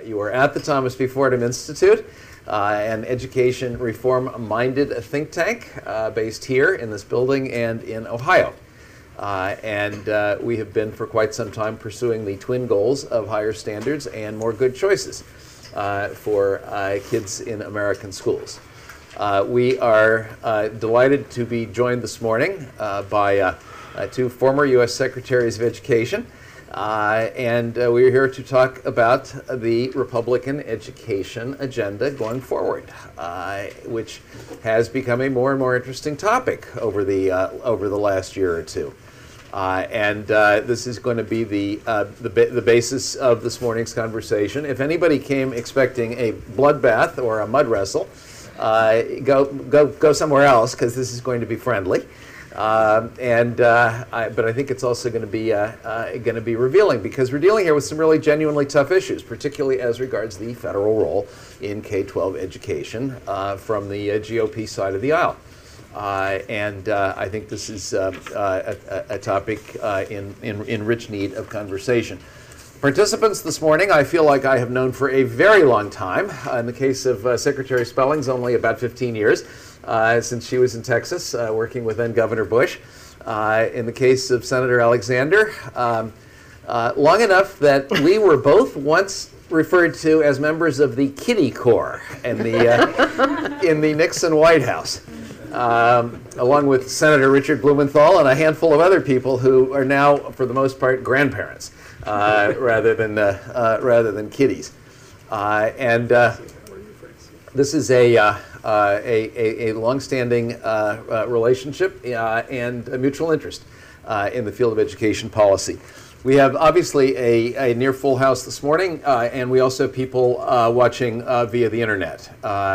You are at the Thomas B. Fordham Institute, an education reform-minded think tank based here in this building and in Ohio. We have been for quite some time pursuing the twin goals of higher standards and more good choices for kids in American schools. We are delighted to be joined this morning by two former U.S. Secretaries of Education. We're here to talk about the Republican education agenda going forward, which has become a more and more interesting topic over the last year or two. This is going to be the basis of this morning's conversation. If anybody came expecting a bloodbath or a mud wrestle, go somewhere else, because this is going to be friendly. But I think it's also going to be revealing, because we're dealing here with some really genuinely tough issues, particularly as regards the federal role in K-12 education from the GOP side of the aisle. I think this is a topic in rich need of conversation. Participants this morning, I feel like I have known for a very long time. In the case of Secretary Spellings, only about 15 years. Since she was in Texas, working with then Governor Bush. In the case of Senator Alexander, long enough that we were both once referred to as members of the Kiddie Corps in the Nixon White House, along with Senator Richard Blumenthal and a handful of other people who are now, for the most part, grandparents rather than kiddies. This is a long-standing relationship and a mutual interest in the field of education policy. We have obviously a near full house this morning, and we also have people watching via the internet.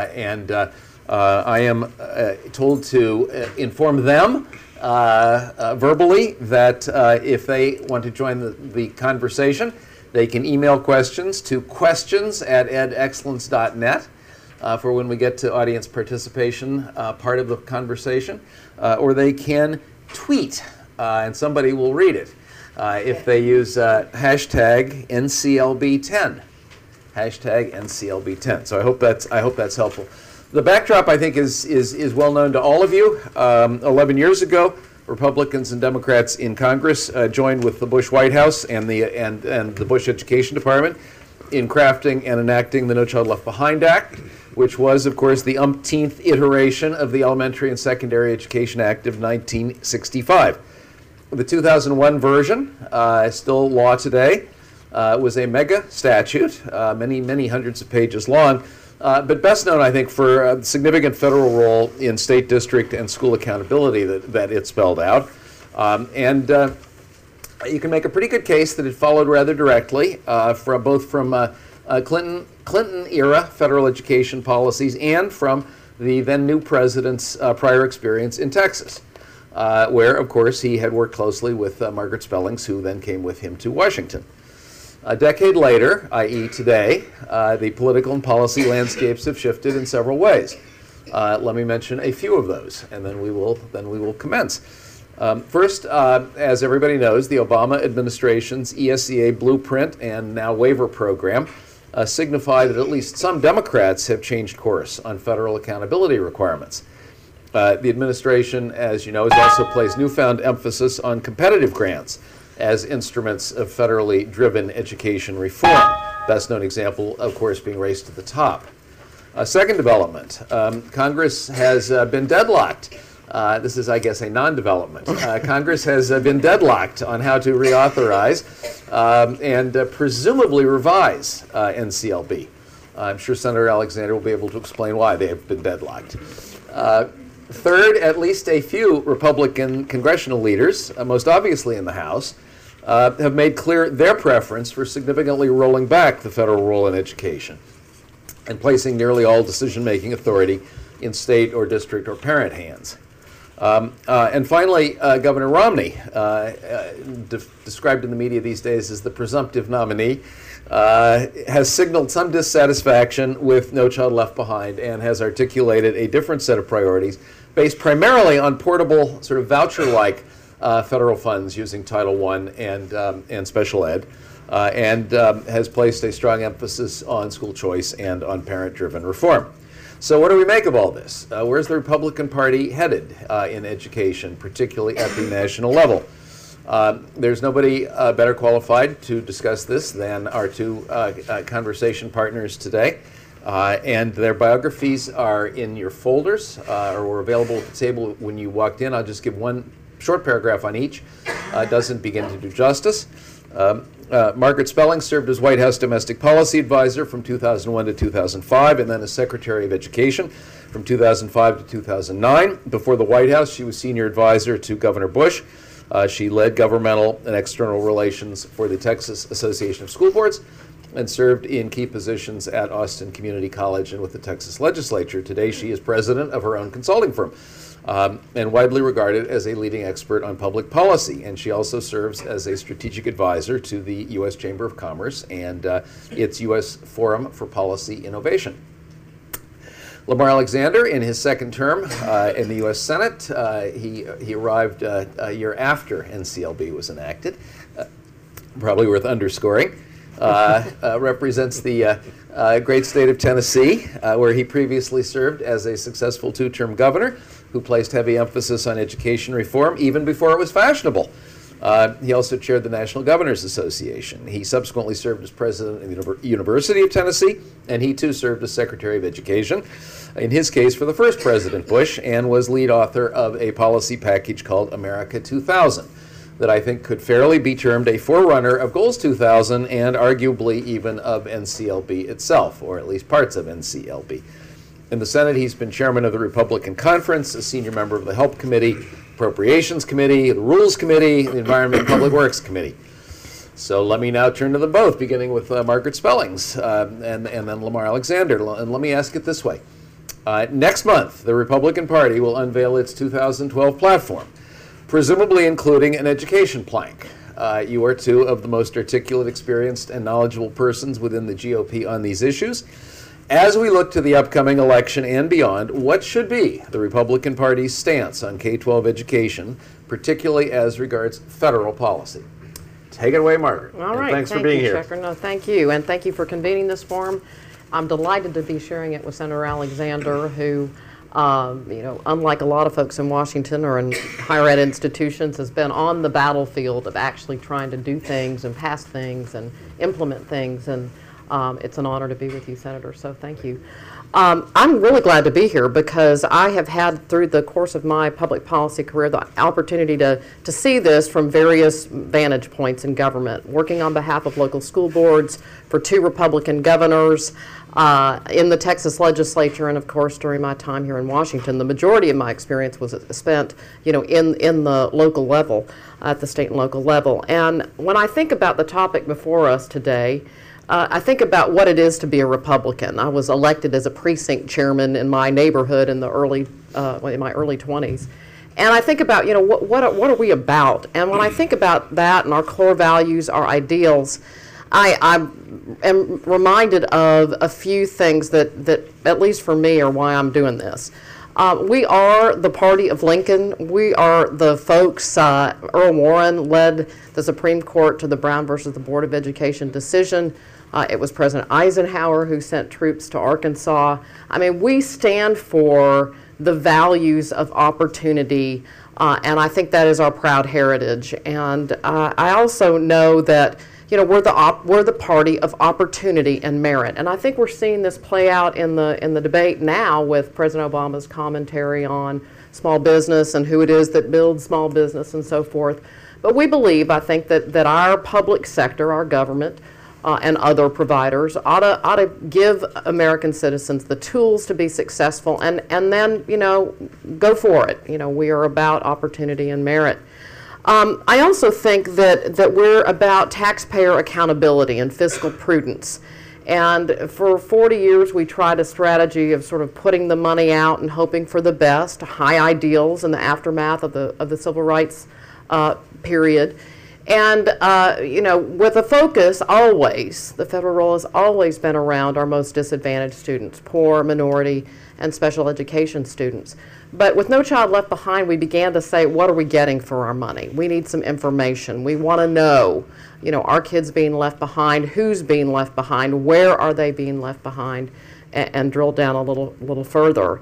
I am told to inform them verbally that if they want to join the conversation, they can email questions to questions@edexcellence.net. For when we get to audience participation part of the conversation, or they can tweet, and somebody will read it if they use hashtag NCLB10, hashtag NCLB10. So I hope that's helpful. The backdrop, I think, is well known to all of you. 11 years ago, Republicans and Democrats in Congress joined with the Bush White House and the Bush Education Department in crafting and enacting the No Child Left Behind Act, which was, of course, the umpteenth iteration of the Elementary and Secondary Education Act of 1965. The 2001 version, still law today, was a mega statute, many hundreds of pages long, but best known, I think, for a significant federal role in state, district, and school accountability that it spelled out. You can make a pretty good case that it followed rather directly both from Clinton-era federal education policies and from the then new president's prior experience in Texas, where, of course, he had worked closely with Margaret Spellings, who then came with him to Washington. A decade later, i.e. today, the political and policy landscapes have shifted in several ways. Let me mention a few of those, and then we will commence. First, as everybody knows, the Obama administration's ESEA blueprint and now waiver program signify that at least some Democrats have changed course on federal accountability requirements. The administration, as you know, has also placed newfound emphasis on competitive grants as instruments of federally driven education reform. Best known example, of course, being Race to the Top. Second development, Congress has been deadlocked. This is, I guess, a non-development. Congress has been deadlocked on how to reauthorize and presumably revise NCLB. I'm sure Senator Alexander will be able to explain why they have been deadlocked. Third, at least a few Republican congressional leaders, most obviously in the House, have made clear their preference for significantly rolling back the federal role in education and placing nearly all decision-making authority in state or district or parent hands. And finally, Governor Romney, described in the media these days as the presumptive nominee, has signaled some dissatisfaction with No Child Left Behind and has articulated a different set of priorities based primarily on portable, sort of voucher-like federal funds using Title I and special ed, and has placed a strong emphasis on school choice and on parent-driven reform. So what do we make of all this? Where's the Republican Party headed in education, particularly at the national level? There's nobody better qualified to discuss this than our two conversation partners today. And their biographies are in your folders or were available at the table when you walked in. I'll just give one short paragraph on each. It doesn't begin to do justice. Margaret Spelling served as White House Domestic Policy Advisor from 2001 to 2005, and then as Secretary of Education from 2005 to 2009. Before the White House, she was Senior Advisor to Governor Bush. She led governmental and external relations for the Texas Association of School Boards and served in key positions at Austin Community College and with the Texas Legislature. Today, she is president of her own consulting firm. And widely regarded as a leading expert on public policy. And she also serves as a strategic advisor to the U.S. Chamber of Commerce and its U.S. Forum for Policy Innovation. Lamar Alexander, in his second term in the U.S. Senate, he arrived a year after NCLB was enacted, probably worth underscoring. Represents the great state of Tennessee, where he previously served as a successful two-term governor who placed heavy emphasis on education reform even before it was fashionable. He also chaired the National Governors Association. He subsequently served as president of the University of Tennessee, and he too served as Secretary of Education, in his case for the first President Bush, and was lead author of a policy package called America 2000 that I think could fairly be termed a forerunner of Goals 2000 and arguably even of NCLB itself, or at least parts of NCLB. In the Senate, he's been chairman of the Republican Conference, a senior member of the Help Committee, Appropriations Committee, the Rules Committee, the Environment and Public Works Committee. So let me now turn to them both, beginning with Margaret Spellings and then Lamar Alexander. And let me ask it this way. Next month, the Republican Party will unveil its 2012 platform, presumably including an education plank. You are two of the most articulate, experienced, and knowledgeable persons within the GOP on these issues. As we look to the upcoming election and beyond, what should be the Republican Party's stance on K-12 education, particularly as regards federal policy? Take it away, Margaret. All right. Thanks for being here. Checker. No, thank you. And thank you for convening this forum. I'm delighted to be sharing it with Senator Alexander, who, unlike a lot of folks in Washington or in higher ed institutions, has been on the battlefield of actually trying to do things and pass things and implement things. And it's an honor to be with you, Senator, so thank you. I'm really glad to be here because I have had, through the course of my public policy career, the opportunity to see this from various vantage points in government, working on behalf of local school boards for 2 Republican governors, in the Texas legislature, and of course during my time here in Washington. The majority of my experience was spent, in the local level, at the state and local level. And when I think about the topic before us today, I think about what it is to be a Republican. I was elected as a precinct chairman in my neighborhood in the in my early 20s. And I think about, what are we about? And when I think about that and our core values, our ideals, I am reminded of a few things that, at least for me, are why I'm doing this. We are the party of Lincoln. We are the folks, Earl Warren led the Supreme Court to the Brown versus the Board of Education decision. It was President Eisenhower who sent troops to Arkansas. I mean, we stand for the values of opportunity, and I think that is our proud heritage. And I also know that, we're the party of opportunity and merit, and I think we're seeing this play out in the debate now with President Obama's commentary on small business and who it is that builds small business and so forth. But we believe, I think, that our public sector, our government, and other providers ought to give American citizens the tools to be successful, and then go for it. We are about opportunity and merit. I also think that we're about taxpayer accountability and fiscal prudence. And for 40 years, we tried a strategy of sort of putting the money out and hoping for the best, high ideals in the aftermath of the civil rights period. And, with a focus always, the federal role has always been around our most disadvantaged students, poor, minority, and special education students. But with No Child Left Behind, we began to say, what are we getting for our money? We need some information. We want to know, are kids being left behind? Who's being left behind? Where are they being left behind? And drill down a little further.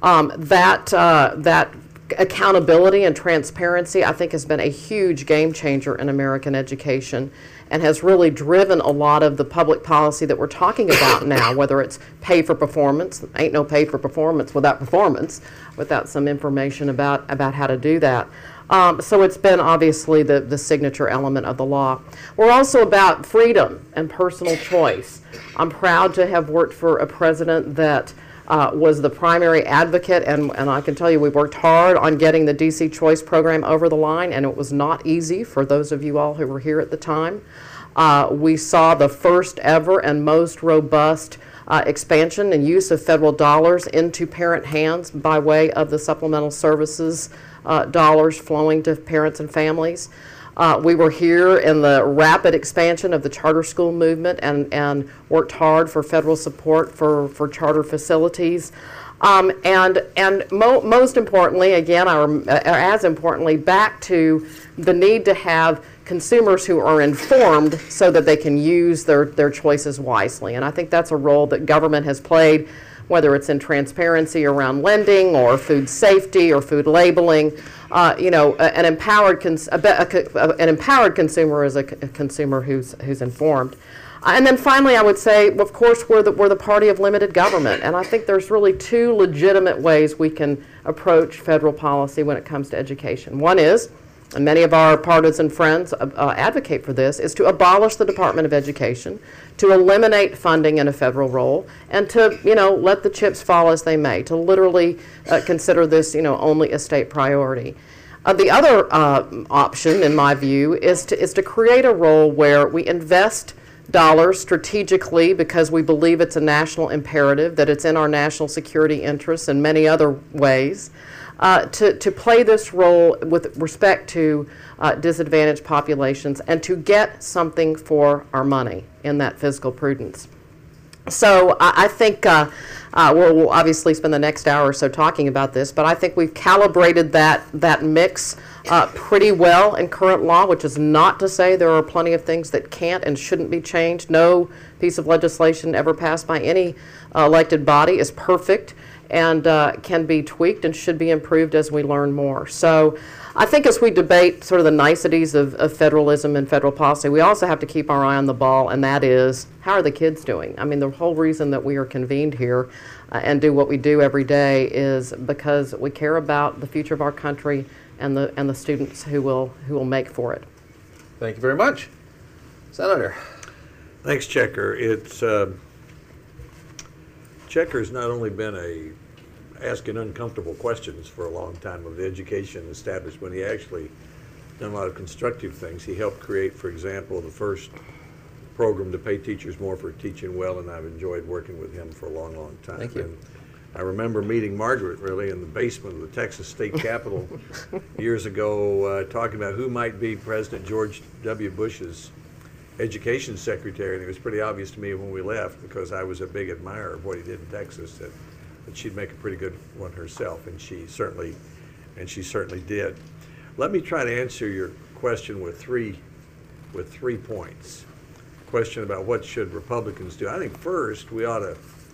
That accountability and transparency, I think, has been a huge game changer in American education and has really driven a lot of the public policy that we're talking about now, whether it's pay for performance. Ain't no pay for performance, without some information about how to do that. So it's been obviously the signature element of the law. We're also about freedom and personal choice. I'm proud to have worked for a president that was the primary advocate, and I can tell you we worked hard on getting the DC Choice program over the line, and it was not easy for those of you all who were here at the time. We saw the first ever and most robust expansion and use of federal dollars into parent hands by way of the supplemental services dollars flowing to parents and families. We were here in the rapid expansion of the charter school movement and worked hard for federal support for charter facilities. Most importantly, again, or as importantly, back to the need to have consumers who are informed so that they can use their choices wisely. And I think that's a role that government has played, whether it's in transparency around lending or food safety or food labeling. An empowered consumer is a consumer who's informed. And then finally, I would say, of course, we're the party of limited government, and I think there's really two legitimate ways we can approach federal policy when it comes to education. One is, and many of our partisan friends advocate for this, is to abolish the Department of Education, to eliminate funding in a federal role, and to let the chips fall as they may, to literally consider this only a state priority. The other option, in my view, is to create a role where we invest dollars strategically because we believe it's a national imperative, that it's in our national security interests and many other ways, to play this role with respect to disadvantaged populations and to get something for our money in that fiscal prudence. So I think we'll obviously spend the next hour or so talking about this, but I think we've calibrated that mix pretty well in current law, which is not to say there are plenty of things that can't and shouldn't be changed. No piece of legislation ever passed by any elected body is perfect and can be tweaked and should be improved as we learn more. So I think as we debate sort of the niceties of federalism and federal policy, we also have to keep our eye on the ball, and that is, how are the kids doing? I mean, the whole reason that we are convened here and do what we do every day is because we care about the future of our country and the students who will make for it. Thank you very much. Senator. Thanks, Checker. Checker's not only been asking uncomfortable questions for a long time of the education establishment, he actually done a lot of constructive things. He helped create, for example, the first program to pay teachers more for teaching well, and I've enjoyed working with him for a long, long time. Thank you. And I remember meeting Margaret really in the basement of the Texas State Capitol years ago, talking about who might be President George W. Bush's education secretary, and it was pretty obvious to me when we left, because I was a big admirer of what he did in Texas, that she'd make a pretty good one herself, and she certainly did. Let me try to answer your question with three points. Question about what should Republicans do. I think first we ought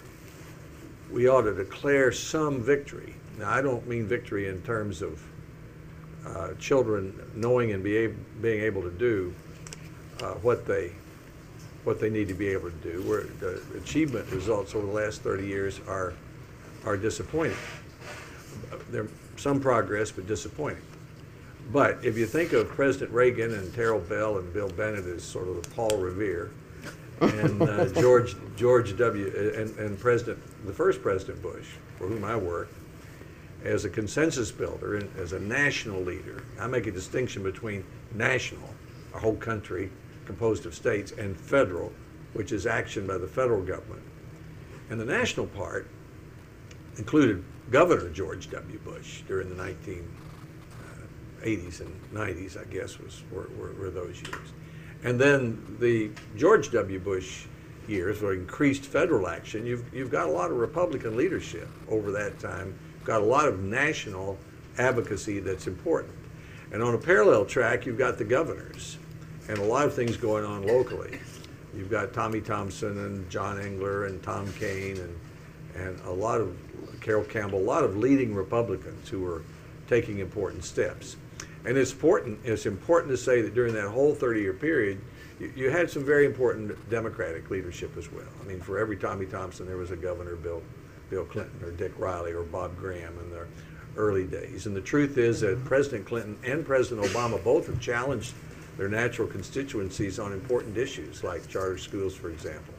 to declare some victory. Now, I don't mean victory in terms of children knowing and being able to do what they need to be able to do. Where the achievement results over the last 30 years are disappointing. There's some progress, but disappointing. But if you think of President Reagan and Terrell Bell and Bill Bennett as sort of the Paul Revere, and George W. and the first President Bush, for whom I worked, as a consensus builder and as a national leader, I make a distinction between national, a whole country composed of states, and federal, which is action by the federal government. And the national part included Governor George W. Bush during the 80s and 90s, I guess, were those years. And then the George W. Bush years, where increased federal action, you've got a lot of Republican leadership over that time. You've got a lot of national advocacy that's important. And on a parallel track, you've got the governors and a lot of things going on locally. You've got Tommy Thompson and John Engler and Tom Kean and a lot of Carroll Campbell, a lot of leading Republicans who were taking important steps. And it's important to say that during that whole 30-year period, you had some very important Democratic leadership as well. I mean, for every Tommy Thompson, there was a governor, Bill Clinton or Dick Riley or Bob Graham in their early days. And the truth is that President Clinton and President Obama both have challenged their natural constituencies on important issues like charter schools, for example,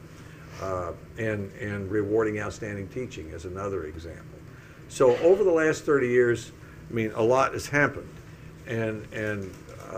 and rewarding outstanding teaching is another example. So over the last 30 years, I mean, a lot has happened, and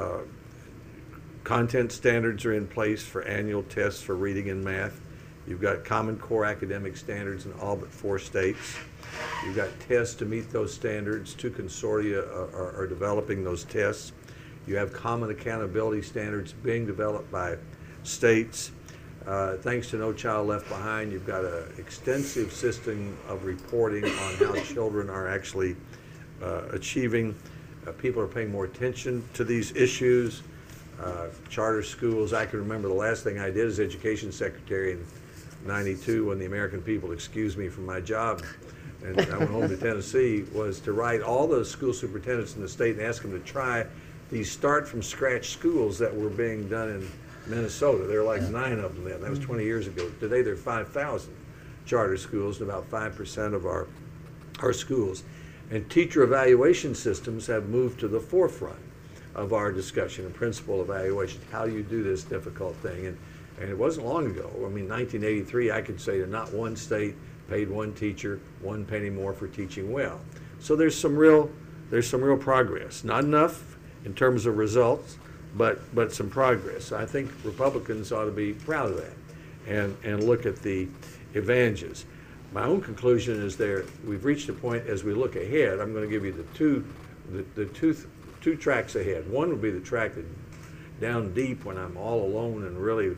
content standards are in place for annual tests for reading and math. You've got Common Core academic standards in all but 4 states. You've got tests to meet those standards. 2 consortia are developing those tests. You have common accountability standards being developed by states. Thanks to No Child Left Behind, you've got an extensive system of reporting on how children are actually achieving. People are paying more attention to these issues. Charter schools, I can remember the last thing I did as education secretary in '92 when the American people excused me from my job and I went home to Tennessee, was to write all the school superintendents in the state and ask them to try these start from scratch schools that were being done in Minnesota. There were like 9 of them then. That was 20 years ago. Today there are 5,000 charter schools and about 5% of our schools. And teacher evaluation systems have moved to the forefront of our discussion and principal evaluation. How do you do this difficult thing? And it wasn't long ago. I mean, 1983, I could say that not one state paid one teacher 1 penny more for teaching well. So there's some real progress. Not enough in terms of results, but some progress. I think Republicans ought to be proud of that and look at the advantages. My own conclusion is we've reached a point as we look ahead. I'm going to give you the two tracks ahead. One would be the track that down deep when I'm all alone and really,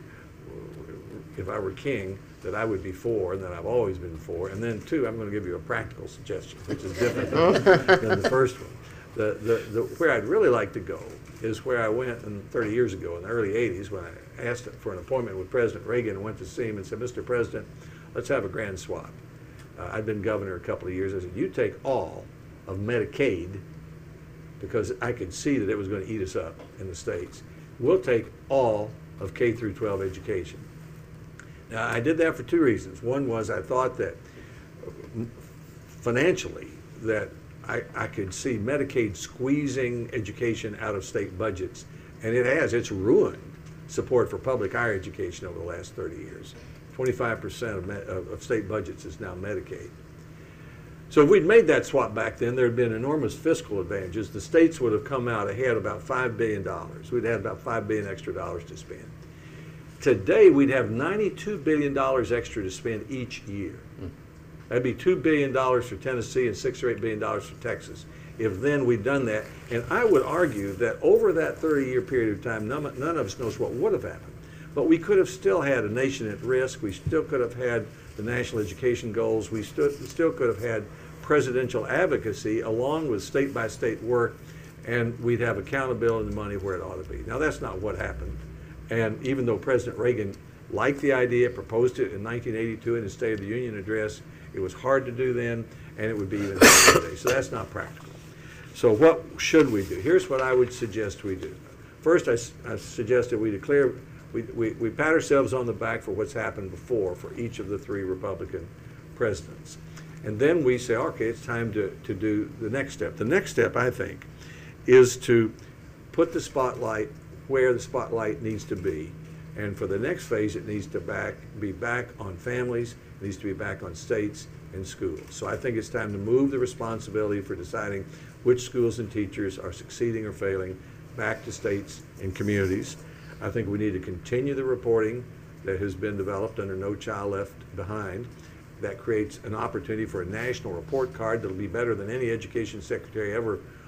if I were king, that I would be for and that I've always been for. And then 2, I'm going to give you a practical suggestion, which is different than the first one. Where I'd really like to go is where I went 30 years ago in the early 80s when I asked for an appointment with President Reagan and went to see him and said, Mr. President, let's have a grand swap. I'd been governor a couple of years. I said, you take all of Medicaid, because I could see that it was going to eat us up in the states. We'll take all of K through 12 education. Now, I did that for 2 reasons. One was I thought that financially that I could see Medicaid squeezing education out of state budgets, and it has. It's ruined support for public higher education over the last 30 years. 25% of state budgets is now Medicaid. So if we'd made that swap back then, there had been enormous fiscal advantages. The states would have come out ahead about $5 billion. We'd had about $5 billion extra dollars to spend. Today, we'd have $92 billion extra to spend each year. That'd be $2 billion for Tennessee and $6 or $8 billion for Texas, if then we'd done that. And I would argue that over that 30-year period of time, none of us knows what would have happened. But we could have still had a nation at risk. We still could have had the national education goals. We still could have had presidential advocacy along with state-by-state work, and we'd have accountability and money where it ought to be. Now, that's not what happened. And even though President Reagan liked the idea, proposed it in 1982 in his State of the Union address, it was hard to do then, and it would be even harder today. So that's not practical. So what should we do? Here's what I would suggest we do. First, I suggest that we declare, we pat ourselves on the back for what's happened before for each of the 3 Republican presidents. And then we say, okay, it's time to do the next step. The next step, I think, is to put the spotlight where the spotlight needs to be. And for the next phase, it needs to be back on families, it needs to be back on states and schools. So I think it's time to move the responsibility for deciding which schools and teachers are succeeding or failing back to states and communities. I think we need to continue the reporting that has been developed under No Child Left Behind. That creates an opportunity for a national report card that'll be better than any education secretary ever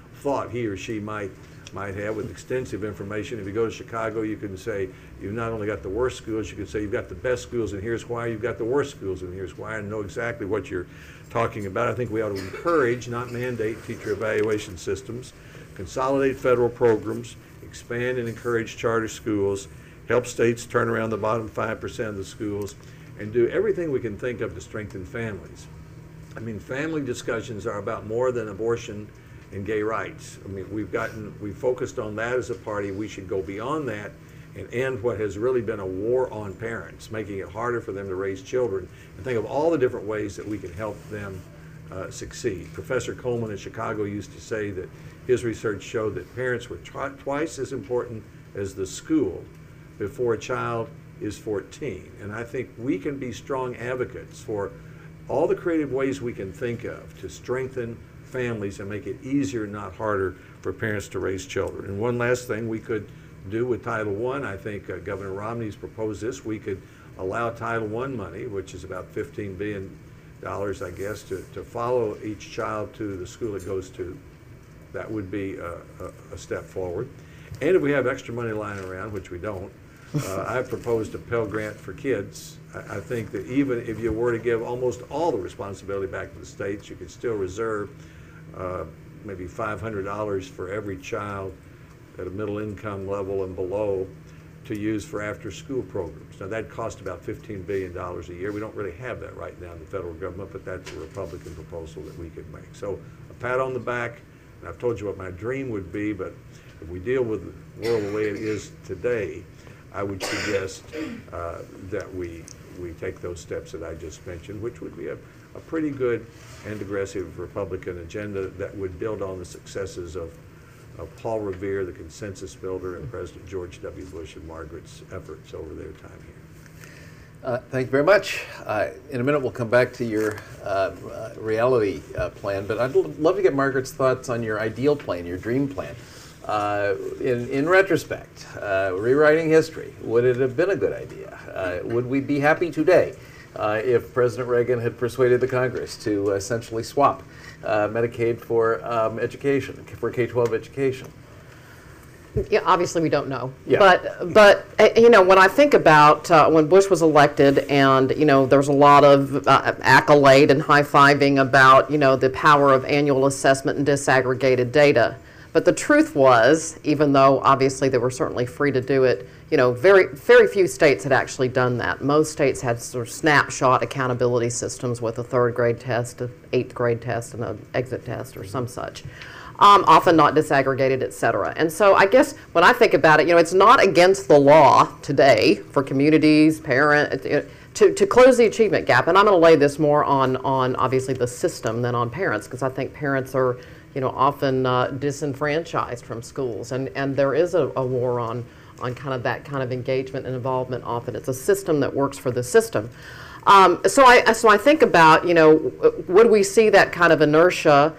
thought he or she might have with extensive information. If you go to Chicago, you can say you've not only got the worst schools, you can say you've got the best schools and here's why, you've got the worst schools and here's why, and know exactly what you're talking about. I think we ought to encourage, not mandate, teacher evaluation systems, consolidate federal programs, expand and encourage charter schools, help states turn around the bottom 5% of the schools, and do everything we can think of to strengthen families. I mean, family discussions are about more than abortion and gay rights. I mean, we've focused on that as a party. We should go beyond that and end what has really been a war on parents, making it harder for them to raise children, and think of all the different ways that we can help them succeed. Professor Coleman in Chicago used to say that his research showed that parents were twice as important as the school before a child is 14. And I think we can be strong advocates for all the creative ways we can think of to strengthen families and make it easier, not harder, for parents to raise children. And one last thing we could do with Title I, I think Governor Romney's proposed this, we could allow Title I money, which is about $15 billion, I guess, to follow each child to the school it goes to. That would be a step forward. And if we have extra money lying around, which we don't, I've proposed a Pell Grant for kids. I think that even if you were to give almost all the responsibility back to the states, you could still reserve maybe $500 for every child at a middle income level and below to use for after school programs. Now that costs about $15 billion a year. We don't really have that right now in the federal government, but that's a Republican proposal that we could make. So a pat on the back, and I've told you what my dream would be, but if we deal with the world the way it is today, I would suggest that we take those steps that I just mentioned, which would be a pretty good and aggressive Republican agenda that would build on the successes of Paul Revere, the consensus builder, and President George W. Bush and Margaret's efforts over their time here. Thank you very much. In a minute, we'll come back to your reality plan, but I'd love to get Margaret's thoughts on your ideal plan, your dream plan. In retrospect, rewriting history, would it have been a good idea? Would we be happy today if President Reagan had persuaded the Congress to essentially swap Medicaid for education, for K-12 education? Yeah, obviously we don't know. Yeah. But you know, when I think about when Bush was elected, and you know, there's a lot of accolade and high-fiving about, you know, the power of annual assessment and disaggregated data. But the truth was, even though obviously they were certainly free to do it, you know, very few states had actually done that. Most states had sort of snapshot accountability systems with a 3rd grade test, an 8th grade test, and an exit test or some such. Often not disaggregated, et cetera. And so I guess when I think about it, you know, it's not against the law today for communities, parents, to close the achievement gap. And I'm going to lay this more on obviously the system than on parents, because I think parents are, you know, often disenfranchised from schools, and there is a war on kind of that kind of engagement and involvement. Often it's a system that works for the system. So I think about, you know, would we see that kind of inertia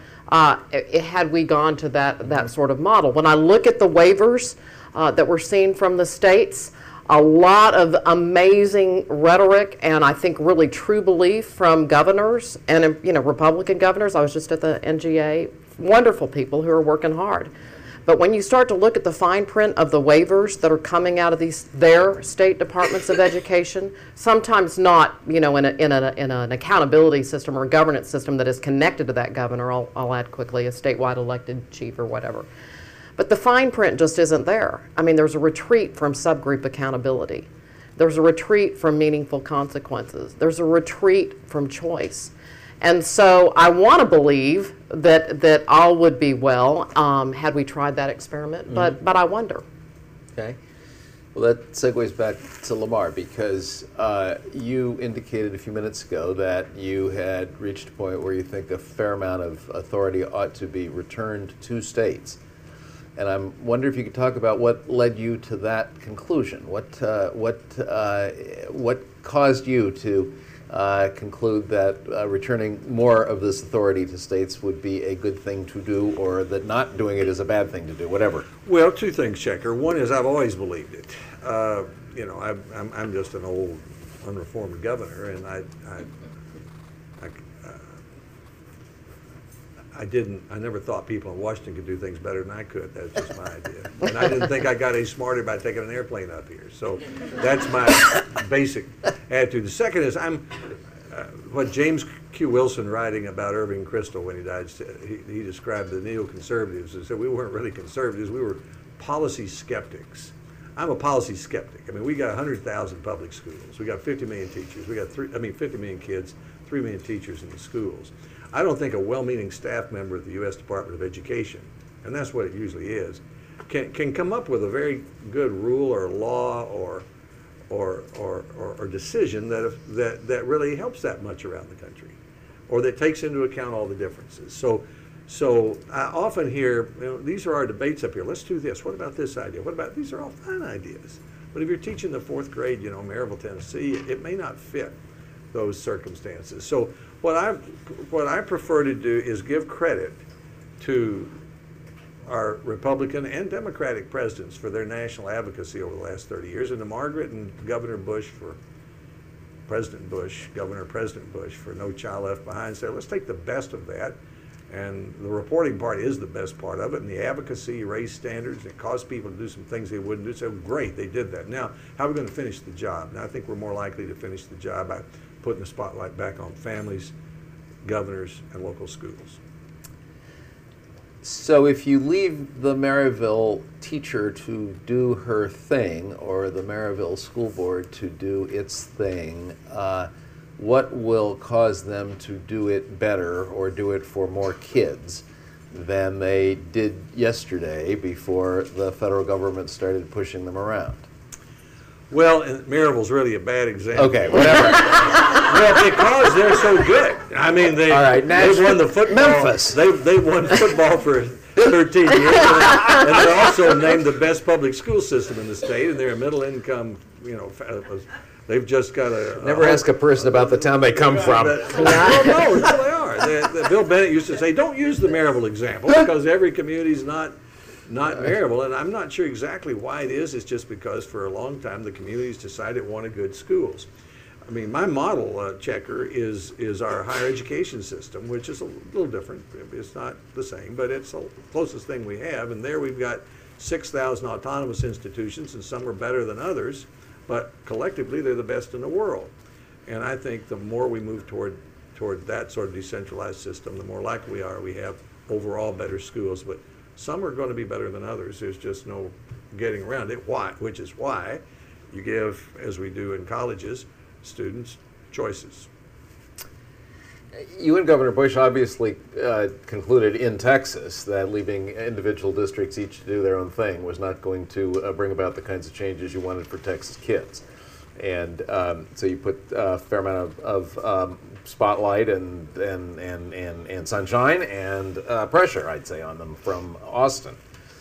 had we gone to that sort of model? When I look at the waivers that we're seeing from the states, a lot of amazing rhetoric and I think really true belief from governors and, you know, Republican governors. I was just at the NGA, wonderful people who are working hard. But when you start to look at the fine print of the waivers that are coming out of their state departments of education, sometimes not, you know, in an accountability system or a governance system that is connected to that governor, I'll add quickly, a statewide elected chief or whatever. But the fine print just isn't there. I mean, there's a retreat from subgroup accountability. There's a retreat from meaningful consequences. There's a retreat from choice. And so I want to believe that all would be well had we tried that experiment, but I wonder. Okay. Well, that segues back to Lamar, because you indicated a few minutes ago that you had reached a point where you think a fair amount of authority ought to be returned to states. And I'm wondering if you could talk about what led you to that conclusion. What caused you to conclude that returning more of this authority to states would be a good thing to do, or that not doing it is a bad thing to do, whatever? Well, two things, Checker. One is I've always believed it. You know, I'm just an old, unreformed governor, and I never thought people in Washington could do things better than I could. That's just my idea. And I didn't think I got any smarter by taking an airplane up here. So that's my basic attitude. The second is what James Q. Wilson, writing about Irving Kristol when he died, he described the neoconservatives and said we weren't really conservatives, we were policy skeptics. I'm a policy skeptic. I mean, we got 100,000 public schools. We got 50 million teachers. We got 50 million kids, 3 million teachers in the schools. I don't think a well-meaning staff member at the U.S. Department of Education, and that's what it usually is, can come up with a very good rule or law or decision that really helps that much around the country, or that takes into account all the differences. So I often hear, these are our debates up here. Let's do this. What about this idea? What about, these are all fine ideas. But if you're teaching the 4th grade, Maryville, Tennessee, it may not fit those circumstances. So what I prefer to do is give credit to our Republican and Democratic presidents for their national advocacy over the last 30 years, and to Margaret and Governor Bush for President Bush for No Child Left Behind. Say, let's take the best of that. And the reporting part is the best part of it, and the advocacy raised standards. It caused people to do some things they wouldn't do. So great, they did that. Now, how are we going to finish the job? Now, I think we're more likely to finish the job by putting the spotlight back on families, governors, and local schools. So if you leave the Maryville teacher to do her thing, or the Maryville school board to do its thing, what will cause them to do it better or do it for more kids than they did yesterday before the federal government started pushing them around? Well, and Maryville's really a bad example. Okay, whatever. Well, because they're so good. I mean, they won the football. Memphis. They won football for 13 years, and they're also named the best public school system in the state, and they're a middle-income, they've just got a... Never ask a person about the town they come from. Well, no, they are. Bill Bennett used to say, don't use the Maryville example, because every community is not Maryville, and I'm not sure exactly why it is. It's just because for a long time the communities decided wanted good schools. I mean, my model checker is our higher education system, which is a little different. It's not the same, but it's the closest thing we have. And there we've got 6,000 autonomous institutions, and some are better than others, but collectively they're the best in the world. And I think the more we move toward that sort of decentralized system, the more likely we have overall better schools. But some are going to be better than others. There's just no getting around it. Why? Which is why you give, as we do in colleges, students choices. You and Governor Bush obviously concluded in Texas that leaving individual districts each to do their own thing was not going to bring about the kinds of changes you wanted for Texas kids. And so you put a fair amount of spotlight and sunshine and pressure, I'd say, on them from Austin.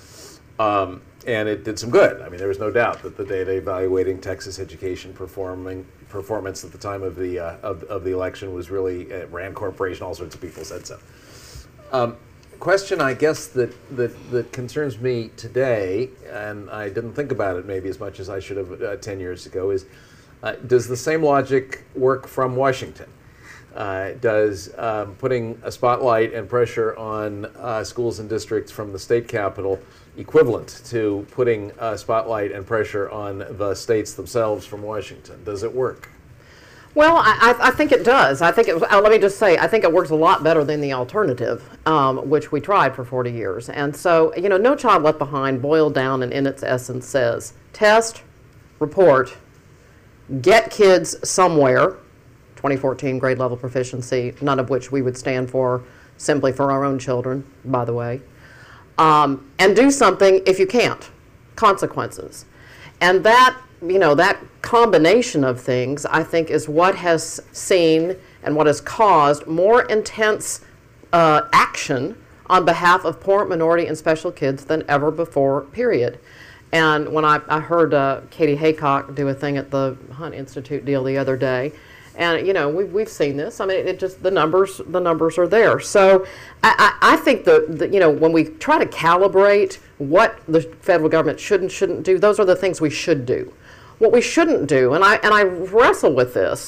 And it did some good. I mean, there was no doubt that the data evaluating Texas education performance at the time of the election was really, Rand Corporation, all sorts of people said so. Question, I guess, that concerns me today, and I didn't think about it maybe as much as I should have 10 years ago, is does the same logic work from Washington? Does putting a spotlight and pressure on schools and districts from the state capital equivalent to putting a spotlight and pressure on the states themselves from Washington? Does it work? Well, I think it does. I think let me just say, I think it works a lot better than the alternative, which we tried for 40 years. And so, No Child Left Behind, boiled down and in its essence says, test, report, get kids somewhere, 2014 grade level proficiency, none of which we would stand for simply for our own children, by the way, and do something if you can't, consequences. And that, that combination of things, I think, is what has seen and what has caused more intense action on behalf of poor, minority, and special kids than ever before, period. And when I heard Katie Haycock do a thing at the Hunt Institute deal the other day, and we've seen this. I mean, it just the numbers are there. So I think when we try to calibrate what the federal government should and shouldn't do, those are the things we should do. What we shouldn't do, and I wrestle with this,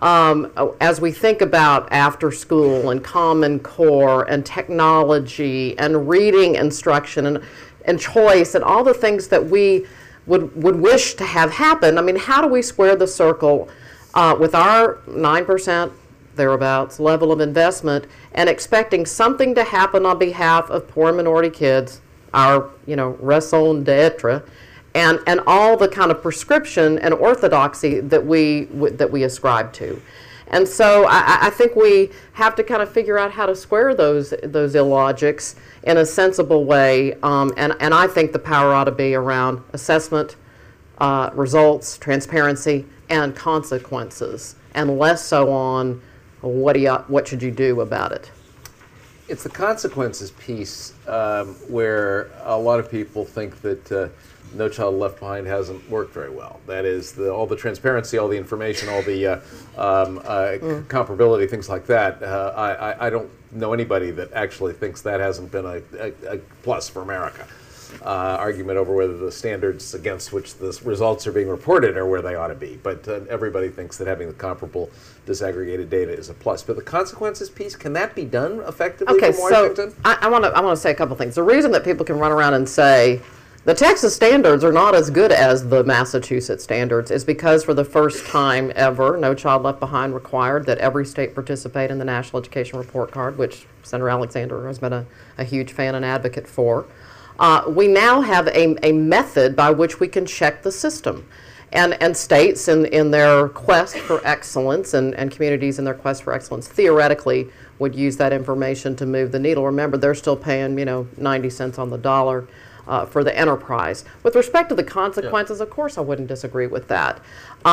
as we think about after school and Common Core and technology and reading instruction and choice and all the things that we would wish to have happen, I mean, how do we square the circle with our 9%, thereabouts, level of investment and expecting something to happen on behalf of poor minority kids, our, raison d'etre, and all the kind of prescription and orthodoxy that we ascribe to. And so I think we have to kind of figure out how to square those illogics in a sensible way. And I think the power ought to be around assessment, results, transparency, and consequences, and less so on what should you do about it. It's the consequences piece where a lot of people think that No Child Left Behind hasn't worked very well. That is, all the transparency, all the information, all the comparability, things like that. I don't know anybody that actually thinks that hasn't been a plus for America. Argument over whether the standards against which the results are being reported are where they ought to be. But everybody thinks that having the comparable disaggregated data is a plus. But the consequences piece, can that be done effectively from Washington? So I want to say a couple things. The reason that people can run around and say the Texas standards are not as good as the Massachusetts standards is because for the first time ever, No Child Left Behind required that every state participate in the National Education Report Card, which Senator Alexander has been a huge fan and advocate for. We now have a method by which we can check the system. And states in their quest for excellence and communities in their quest for excellence theoretically would use that information to move the needle. Remember, they're still paying 90 cents on the dollar for the enterprise. With respect to the consequences, of course I wouldn't disagree with that.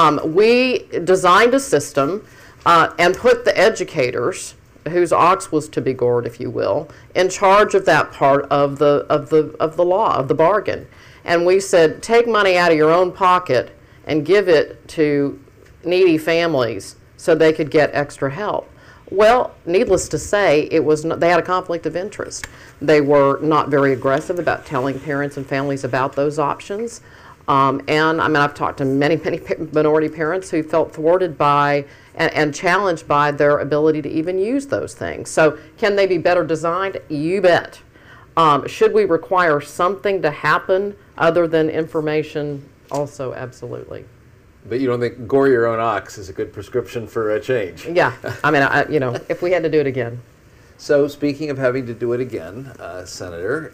We designed a system and put the educators, whose ox was to be gored, if you will, in charge of that part of the law, of the bargain. And we said, take money out of your own pocket and give it to needy families so they could get extra help. Well, needless to say, they had a conflict of interest. They were not very aggressive about telling parents and families about those options. And I mean, I've talked to many minority parents who felt thwarted by and challenged by their ability to even use those things. So can they be better designed? You bet. Should we require something to happen other than information? Also, absolutely. But you don't think gore your own ox is a good prescription for a change? Yeah. I mean, if we had to do it again. So, speaking of having to do it again, Senator,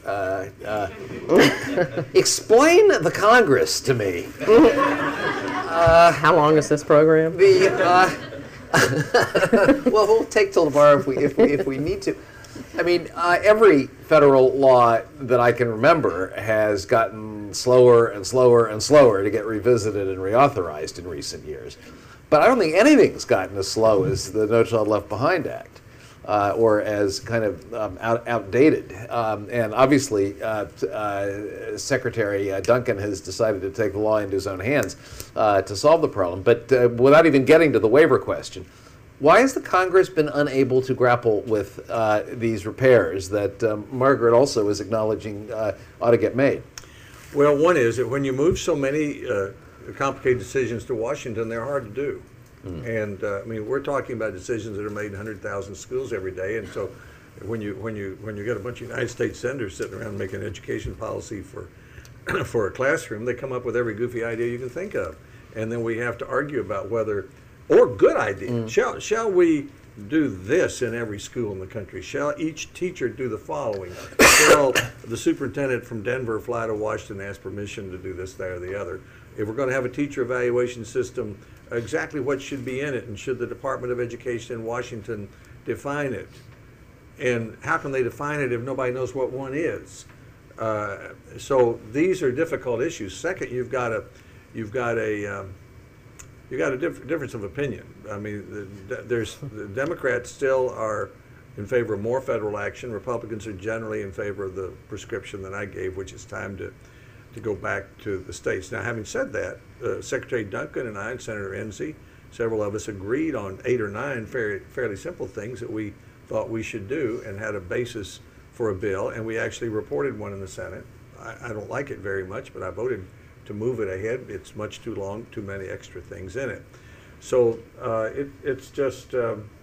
explain the Congress to me. How long is this program? Well, we'll take till tomorrow if we need to. I mean, every federal law that I can remember has gotten slower and slower and slower to get revisited and reauthorized in recent years. But I don't think anything's gotten as slow as the No Child Left Behind Act, or as kind of outdated. And obviously, Secretary Duncan has decided to take the law into his own hands to solve the problem. But without even getting to the waiver question, why has the Congress been unable to grapple with these repairs that Margaret also is acknowledging ought to get made? Well, one is that when you move so many complicated decisions to Washington, they're hard to do. And I mean, we're talking about decisions that are made in 100,000 schools every day. And so when you get a bunch of United States senators sitting around making education policy for for a classroom, they come up with every goofy idea you can think of. And then we have to argue about whether, or good idea, shall we do this in every school in the country? Shall each teacher do the following? Shall the superintendent from Denver fly to Washington and ask permission to do this, that, or the other? If we're going to have a teacher evaluation system, exactly what should be in it, and should the Department of Education in Washington define it? And how can they define it if nobody knows what one is? So these are difficult issues. Second, you've got a difference of opinion. I mean, the Democrats still are in favor of more federal action. Republicans are generally in favor of the prescription that I gave, which is time to go back to the states. Now, having said that, Secretary Duncan and I and Senator Enzi, several of us agreed on 8 or 9 fairly simple things that we thought we should do and had a basis for a bill, and we actually reported one in the Senate. I don't like it very much, but I voted to move it ahead. It's much too long, too many extra things in it. So it's just,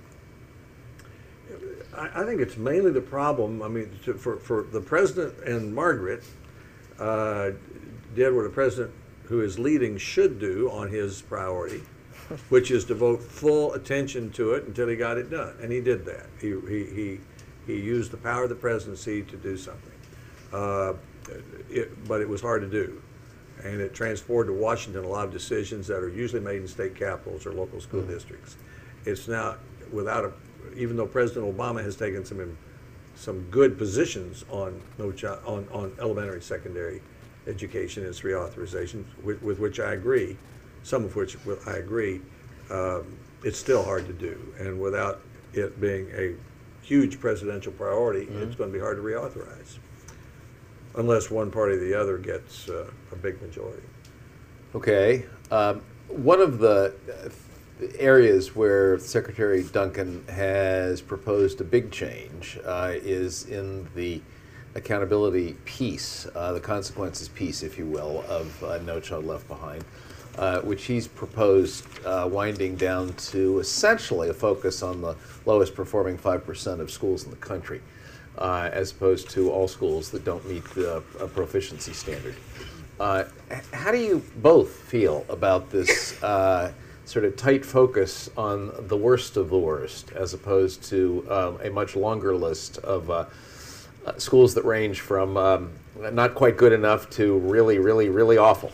I think it's mainly the problem. I mean, for the president and Margaret did what a president who is leading should do on his priority, which is devote full attention to it until he got it done. And he did that. He used the power of the presidency to do something. But it was hard to do. And it transported to Washington a lot of decisions that are usually made in state capitals or local school districts. It's now, even though President Obama has taken some good positions on on elementary, secondary education, its reauthorization, with which I agree, some of which I agree, it's still hard to do. And without it being a huge presidential priority, it's going to be hard to reauthorize, unless one party or the other gets a big majority. Okay. One of the areas where Secretary Duncan has proposed a big change is in the accountability piece, the consequences piece, if you will, of No Child Left Behind, which he's proposed winding down to essentially a focus on the lowest performing 5% of schools in the country, as opposed to all schools that don't meet the proficiency standard. How do you both feel about this sort of tight focus on the worst of the worst, as opposed to a much longer list of schools that range from not quite good enough to really, really, really awful?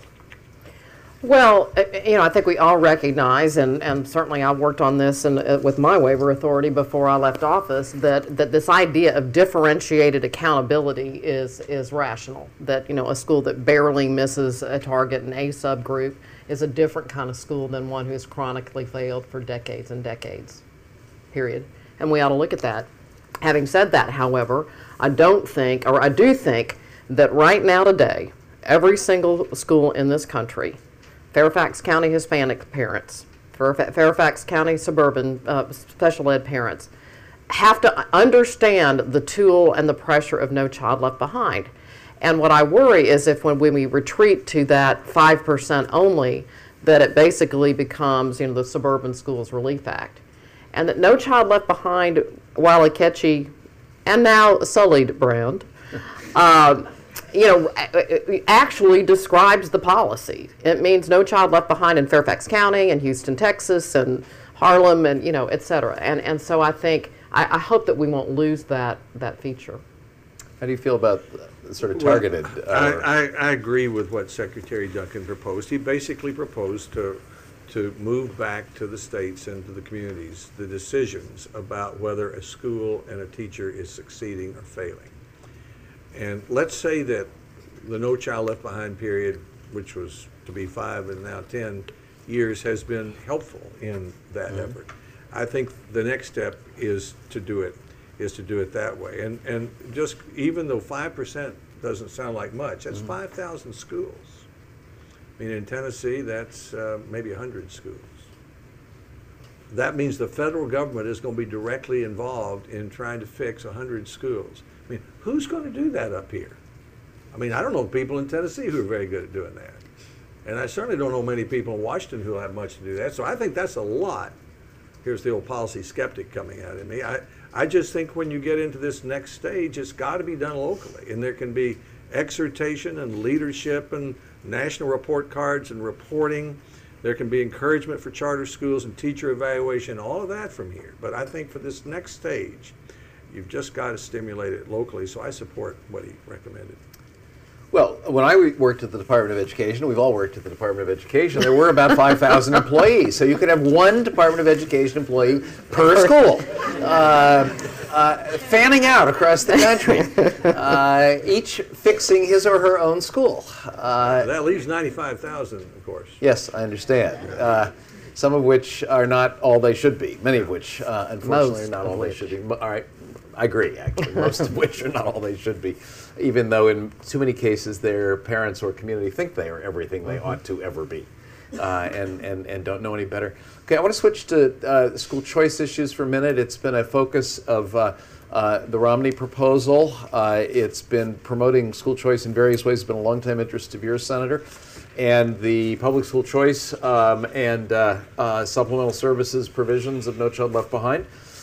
Well, I think we all recognize, and certainly I worked on this with my waiver authority before I left office, that this idea of differentiated accountability is rational. That, a school that barely misses a target in a subgroup is a different kind of school than one who has chronically failed for decades and decades, period. And we ought to look at that. Having said that, however, I do think that right now today, every single school in this country, Fairfax County Hispanic parents, Fairfax County suburban special ed parents, have to understand the tool and the pressure of No Child Left Behind. And what I worry is if when we retreat to that 5% only, that it basically becomes, the Suburban Schools Relief Act. And that No Child Left Behind, while a catchy and now sullied brand, actually describes the policy. It means no child left behind in Fairfax County and Houston, Texas, and Harlem, and et cetera. And so I think I hope that we won't lose that feature. How do you feel about sort of targeted? I agree with what Secretary Duncan proposed. He basically proposed to move back to the states and to the communities the decisions about whether a school and a teacher is succeeding or failing. And let's say that the No Child Left Behind period, which was to be 5 and now 10 years, has been helpful in that effort. I think the next step is to do it that way. And just even though 5% doesn't sound like much, that's 5,000 schools. I mean, in Tennessee, that's maybe 100 schools. That means the federal government is going to be directly involved in trying to fix 100 schools. I mean, who's going to do that up here? I mean, I don't know people in Tennessee who are very good at doing that. And I certainly don't know many people in Washington who have much to do that. So I think that's a lot. Here's the old policy skeptic coming out in me. I just think when you get into this next stage, it's got to be done locally. And there can be exhortation and leadership and national report cards and reporting. There can be encouragement for charter schools and teacher evaluation, all of that from here. But I think for this next stage, you've just got to stimulate it locally. So I support what he recommended. Well, when I worked at the Department of Education, we've all worked at the Department of Education, there were about 5,000 employees. So you could have one Department of Education employee per school, fanning out across the country, each fixing his or her own school. That leaves 95,000, of course. Yes, I understand. Some of which are not all they should be. Many of which, unfortunately, are not all they should be. All right, I agree, actually. Most of which are not all they should be, even though in too many cases their parents or community think they are everything they ought to ever be, and don't know any better. Okay, I want to switch to school choice issues for a minute. It's been a focus of the Romney proposal. It's been promoting school choice in various ways. It's been a long-time interest of yours, Senator. and the public school choice and supplemental services provisions of No Child Left Behind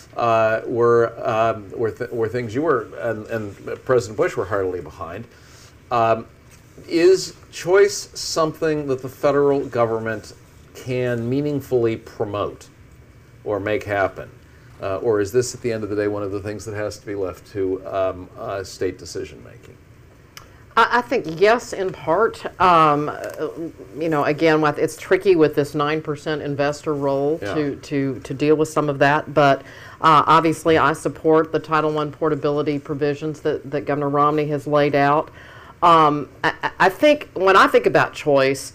were things you were and President Bush were heartily behind. Is choice something that the federal government can meaningfully promote or make happen? Or is this, at the end of the day, one of the things that has to be left to state decision making? I think yes, in part. You know, again, it's tricky with this 9% investor role to deal with some of that. But obviously, I support the Title I portability provisions that Governor Romney has laid out. I think when I think about choice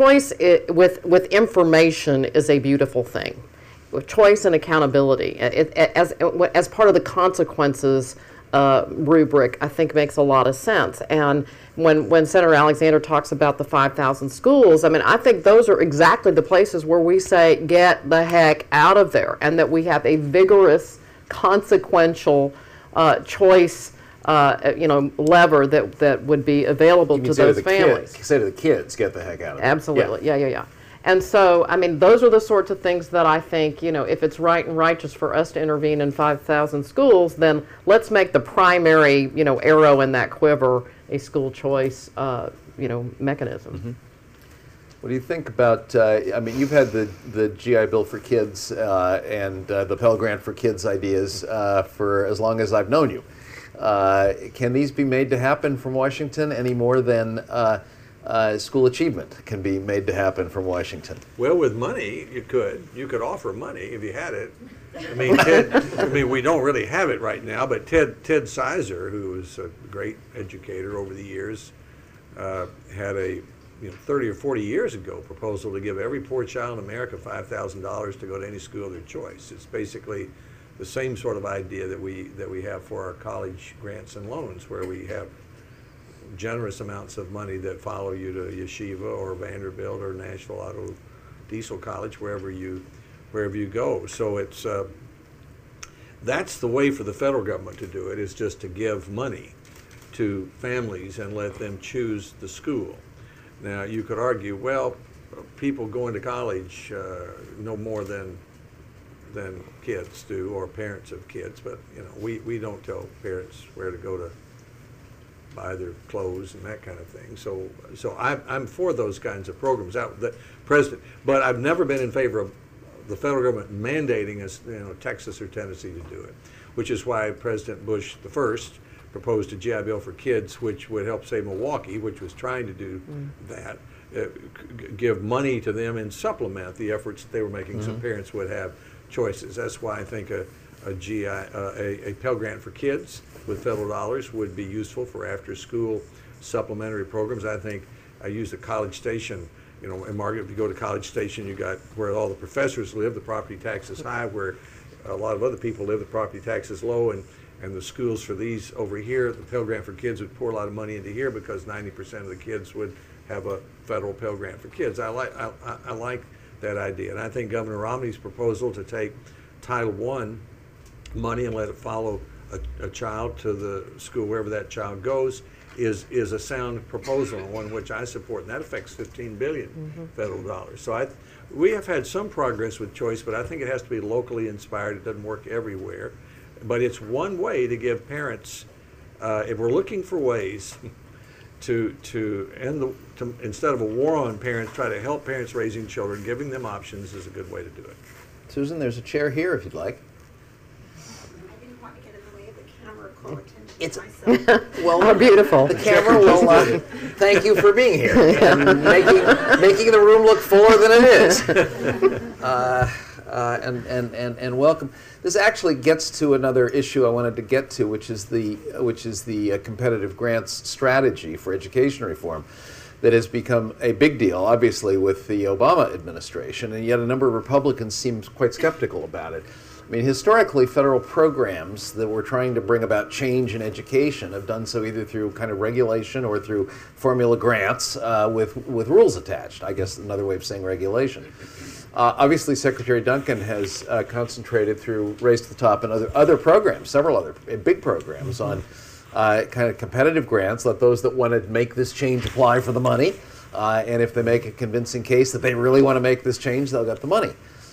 with information is a beautiful thing. With choice and accountability, as part of the consequences rubric, I think makes a lot of sense. And when Senator Alexander talks about the 5,000 schools, I mean, I think those are exactly the places where we say, get the heck out of there, and that we have a vigorous, consequential choice lever that would be available to those families. Say to the kids, get the heck out of there. Absolutely, yeah. And so, I mean, those are the sorts of things that I think, you know, if it's right and righteous for us to intervene in 5,000 schools, then let's make the primary, you know, arrow in that quiver a school choice, mechanism. Mm-hmm. What do you think about, I mean, you've had the GI Bill for Kids and the Pell Grant for Kids ideas for as long as I've known you. Can these be made to happen from Washington any more than school achievement can be made to happen from Washington? Well, with money, you could offer money if you had it. I mean, we don't really have it right now, but Ted Sizer, who was a great educator over the years, had a 30 or 40 years ago proposal to give every poor child in America $5,000 to go to any school of their choice. It's basically the same sort of idea that we have for our college grants and loans, where we have generous amounts of money that follow you to Yeshiva or Vanderbilt or Nashville Auto Diesel College, wherever you go. So it's that's the way for the federal government to do it, is just to give money to families and let them choose the school. Now, you could argue, well, people going to college know more than kids do, or parents of kids, but we don't tell parents where to go to buy their clothes and that kind of thing. So I'm for those kinds of programs. But I've never been in favor of the federal government mandating us, Texas or Tennessee to do it, which is why President Bush the first proposed a GI Bill for Kids, which would help, say, Milwaukee, which was trying to do that, give money to them and supplement the efforts that they were making, so parents would have choices. That's why I think a Pell Grant for Kids with federal dollars would be useful for after-school supplementary programs. I think I use the College Station. In Margaret, if you go to College Station, you got where all the professors live, the property tax is high, where a lot of other people live, the property tax is low, and the schools for these over here, the Pell Grant for Kids would pour a lot of money into here because 90% of the kids would have a federal Pell Grant for Kids. I like that idea, and I think Governor Romney's proposal to take Title I money and let it follow a child to the school wherever that child goes is a sound proposal, and one which I support, and that affects $15 billion federal dollars. So we have had some progress with choice, but I think it has to be locally inspired. It doesn't work everywhere, but it's one way to give parents, if we're looking for ways to end instead of a war on parents, try to help parents raising children, giving them options is a good way to do it. Susan, there's a chair here if you'd like. I didn't want to get in the way of the camera or call attention It's to myself. well, Oh, beautiful. The camera will thank you for being here and making the room look fuller than it is. And welcome. This actually gets to another issue I wanted to get to, which is the competitive grants strategy for education reform that has become a big deal, obviously, with the Obama administration, and yet a number of Republicans seem quite skeptical about it. I mean, historically, federal programs that were trying to bring about change in education have done so either through kind of regulation or through formula grants with rules attached. I guess another way of saying regulation. Obviously, Secretary Duncan has concentrated through Race to the Top and other programs, several other big programs on kind of competitive grants, let those that want to make this change apply for the money, And if they make a convincing case that they really want to make this change, they'll get the money.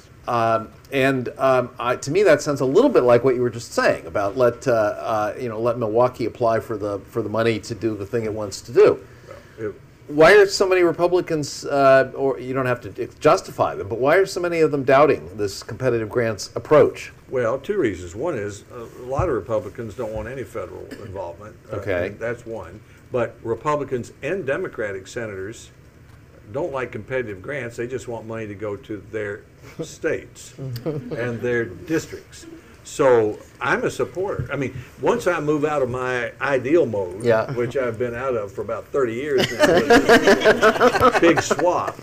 To me, that sounds a little bit like what you were just saying about let Milwaukee apply for the money to do the thing it wants to do. Why are so many Republicans, or you don't have to justify them, but why are so many of them doubting this competitive grants approach? Well, two reasons. One is a lot of Republicans don't want any federal involvement. Okay. And that's one. But Republicans and Democratic senators don't like competitive grants. They just want money to go to their states and their districts. So I'm a supporter. I mean, once I move out of my ideal mode, Yeah. which I've been out of for about 30 years now, big swap.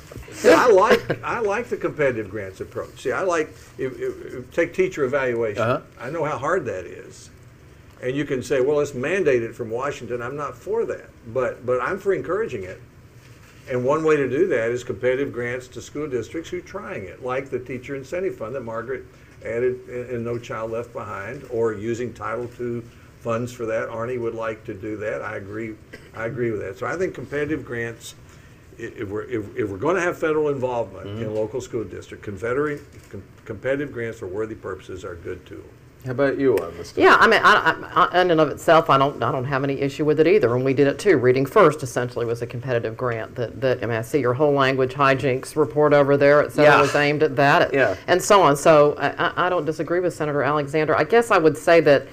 I like the competitive grants approach. See, I like take teacher evaluation. Uh-huh. I know how hard that is, and you can say, well, let's mandate it from Washington. I'm not for that, but I'm for encouraging it. And one way to do that is competitive grants to school districts who are trying it, like the Teacher Incentive Fund that Margaret added in No Child Left Behind, or using Title II funds for that. Arnie would like to do that. I agree with that. So I think competitive grants, if we're going to have federal involvement in local school district, competitive grants for worthy purposes are a good tool. How about you on this? Yeah, I mean, in and of itself, I don't have any issue with it either, and we did it too. Reading First essentially was a competitive grant that I mean, I see your whole language hijinks report over there. It said it was aimed at that, and so on. So I don't disagree with Senator Alexander. I guess I would say that,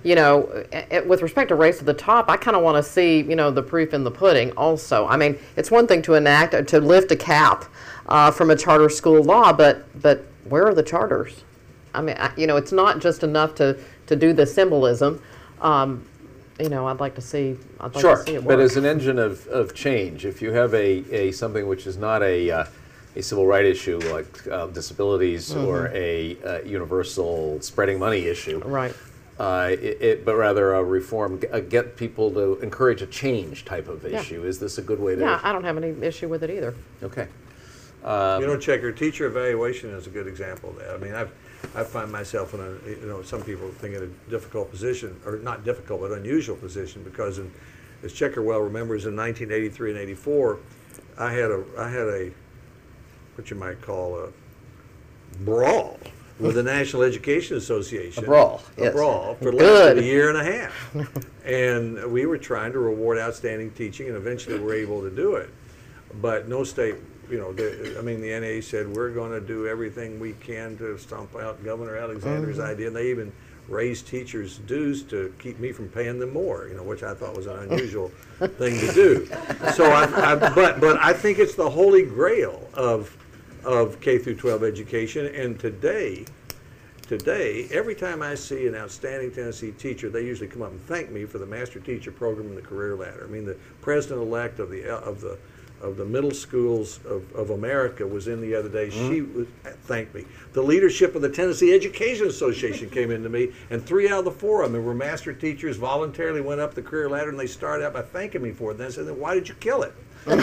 with respect to Race to the Top, I kind of want to see, the proof in the pudding also. I mean, it's one thing to lift a cap from a charter school law, but where are the charters? I mean, it's not just enough to do the symbolism. I'd like to see. Sure, to see it work. but as an engine of change, if you have a something which is not a civil right issue like disabilities or a universal spreading money issue, right? But rather a reform, get people to encourage a change type of issue. Is this a good way to? Yeah, I don't have any issue with it either. Okay. Checker, teacher evaluation is a good example of that. I mean, I find myself in some people think in a difficult position, or not difficult, but unusual position, because as Checker well remembers, in 1983 and 84, I had a what you might call a brawl with the National Education Association. A brawl, yes. A brawl for less than a year and a half. And we were trying to reward outstanding teaching, and eventually were able to do it. But no state, the NA said, we're going to do everything we can to stomp out Governor Alexander's idea, and they even raised teachers' dues to keep me from paying them more, which I thought was an unusual thing to do. So, but I think it's the holy grail of K through 12 education, and today, every time I see an outstanding Tennessee teacher, they usually come up and thank me for the Master Teacher Program and the Career Ladder. I mean, the president-elect of the middle schools of America was in the other day. She thanked me. The leadership of the Tennessee Education Association came into me, and 3 out of the 4 of them were master teachers, voluntarily went up the career ladder, and they started out by thanking me for it. Then I said, why did you kill it?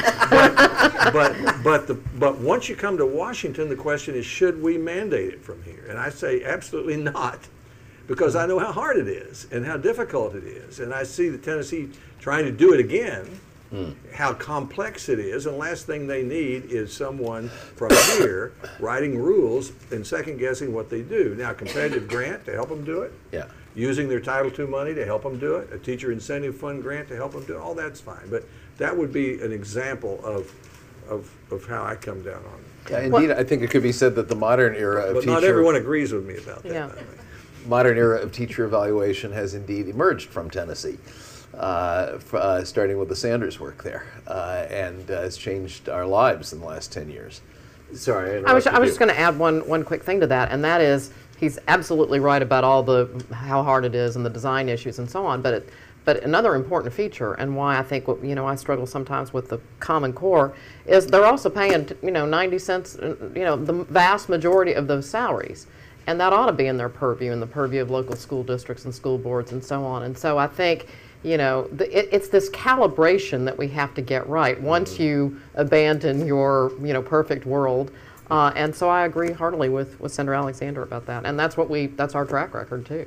but once you come to Washington, the question is, should we mandate it from here? And I say absolutely not, because I know how hard it is and how difficult it is, and I see the Tennessee trying to do it again. How complex it is, and the last thing they need is someone from here writing rules and second guessing what they do. Now, competitive grant to help them do it, using their Title II money to help them do it, a teacher incentive fund grant to help them do it, all that's fine. But that would be an example of how I come down on it. Yeah, indeed, I think it could be said that the modern era of But not everyone agrees with me about that. Yeah. By the way. modern era of teacher evaluation has indeed emerged from Tennessee. Starting with the Sanders work there, and has changed our lives in the last 10 years. Sorry, I was just going to add one quick thing to that, and that is he's absolutely right about all how hard it is and the design issues and so on. But another important feature, and why I think I struggle sometimes with the Common Core, is they're also paying 90 cents, the vast majority of those salaries. And that ought to be in their purview, in the purview of local school districts and school boards and so on. And so I think it's this calibration that we have to get right once you abandon your perfect world. And so I agree heartily with Senator Alexander about that. And that's our track record too.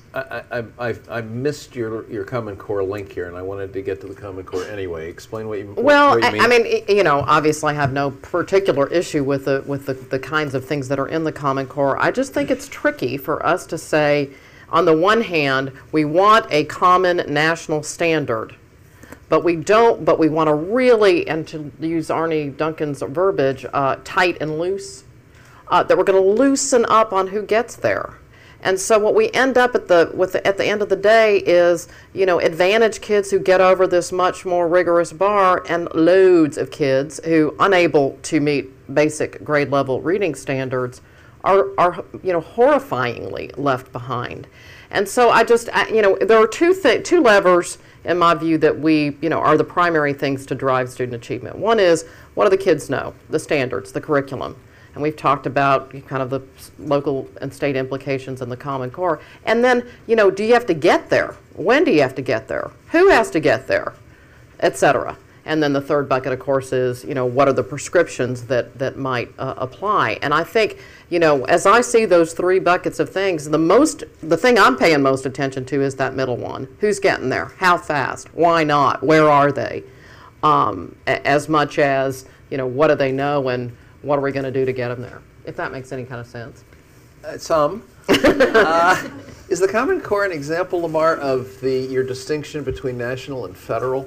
I missed your Common Core link here, and I wanted to get to the Common Core anyway. Explain what you Well, what you mean. I mean, you know, obviously I have no particular issue with the kinds of things that are in the Common Core. I just think it's tricky for us to say, on the one hand, we want a common national standard, but we don't, but we want to really, and to use Arnie Duncan's verbiage, tight and loose, that we're going to loosen up on who gets there. And so what we end up at the end of the day is, you know, advantaged kids who get over this much more rigorous bar, and loads of kids who, unable to meet basic grade level reading standards, are you know, horrifyingly left behind. And so you know, there are two levers in my view that you know, are the primary things to drive student achievement. One is, what do the kids know? The standards, the curriculum. And we've talked about kind of the local and state implications in the Common Core. And then, you know, do you have to get there? When do you have to get there? Who has to get there? Et cetera. And then the third bucket, of course, is, you know, what are the prescriptions that might apply? And I think, you know, as I see those three buckets of things, the thing I'm paying most attention to is that middle one. Who's getting there? How fast? Why not? Where are they? As much as, you know, what do they know and what are we going to do to get them there? If that makes any kind of sense. Some. Is the Common Core an example, Lamar, of your distinction between national and federal,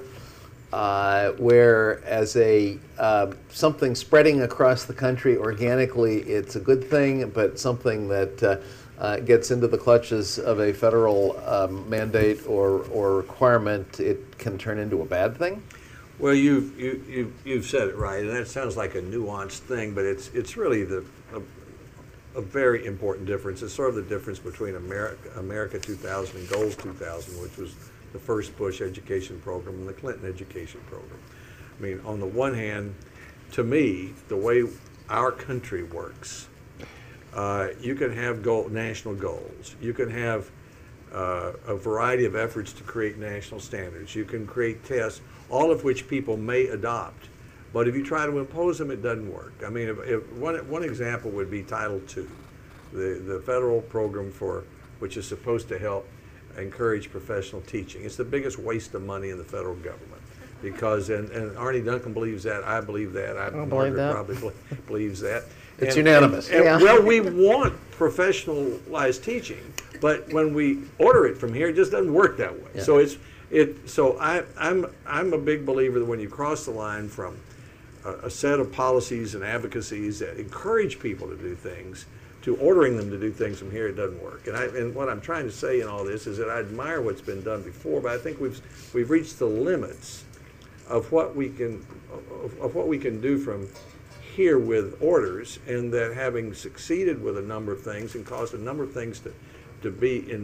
where as something spreading across the country organically, it's a good thing, but something that gets into the clutches of a federal mandate or requirement, it can turn into a bad thing? Well, you've said it right, and that sounds like a nuanced thing, but it's really a very important difference. It's sort of the difference between America 2000 and Goals 2000, which was the first Bush education program and the Clinton education program. I mean, on the one hand, to me, the way our country works, you can have national goals. You can have a variety of efforts to create national standards. You can create tests, all of which people may adopt. But if you try to impose them, it doesn't work. I mean, one example would be Title II, the federal program which is supposed to help encourage professional teaching. It's the biggest waste of money in the federal government because, and Arnie Duncan believes that, I believe that, Margaret probably believes that. It's unanimous. Well, we want professionalized teaching, but when we order it from here, it just doesn't work that way. Yeah. So I'm a big believer that when you cross the line from a set of policies and advocacies that encourage people to do things to ordering them to do things from here, it doesn't work. And what I'm trying to say in all this is that I admire what's been done before, but I think we've reached the limits of what we can do from here with orders, and that having succeeded with a number of things and caused a number of things to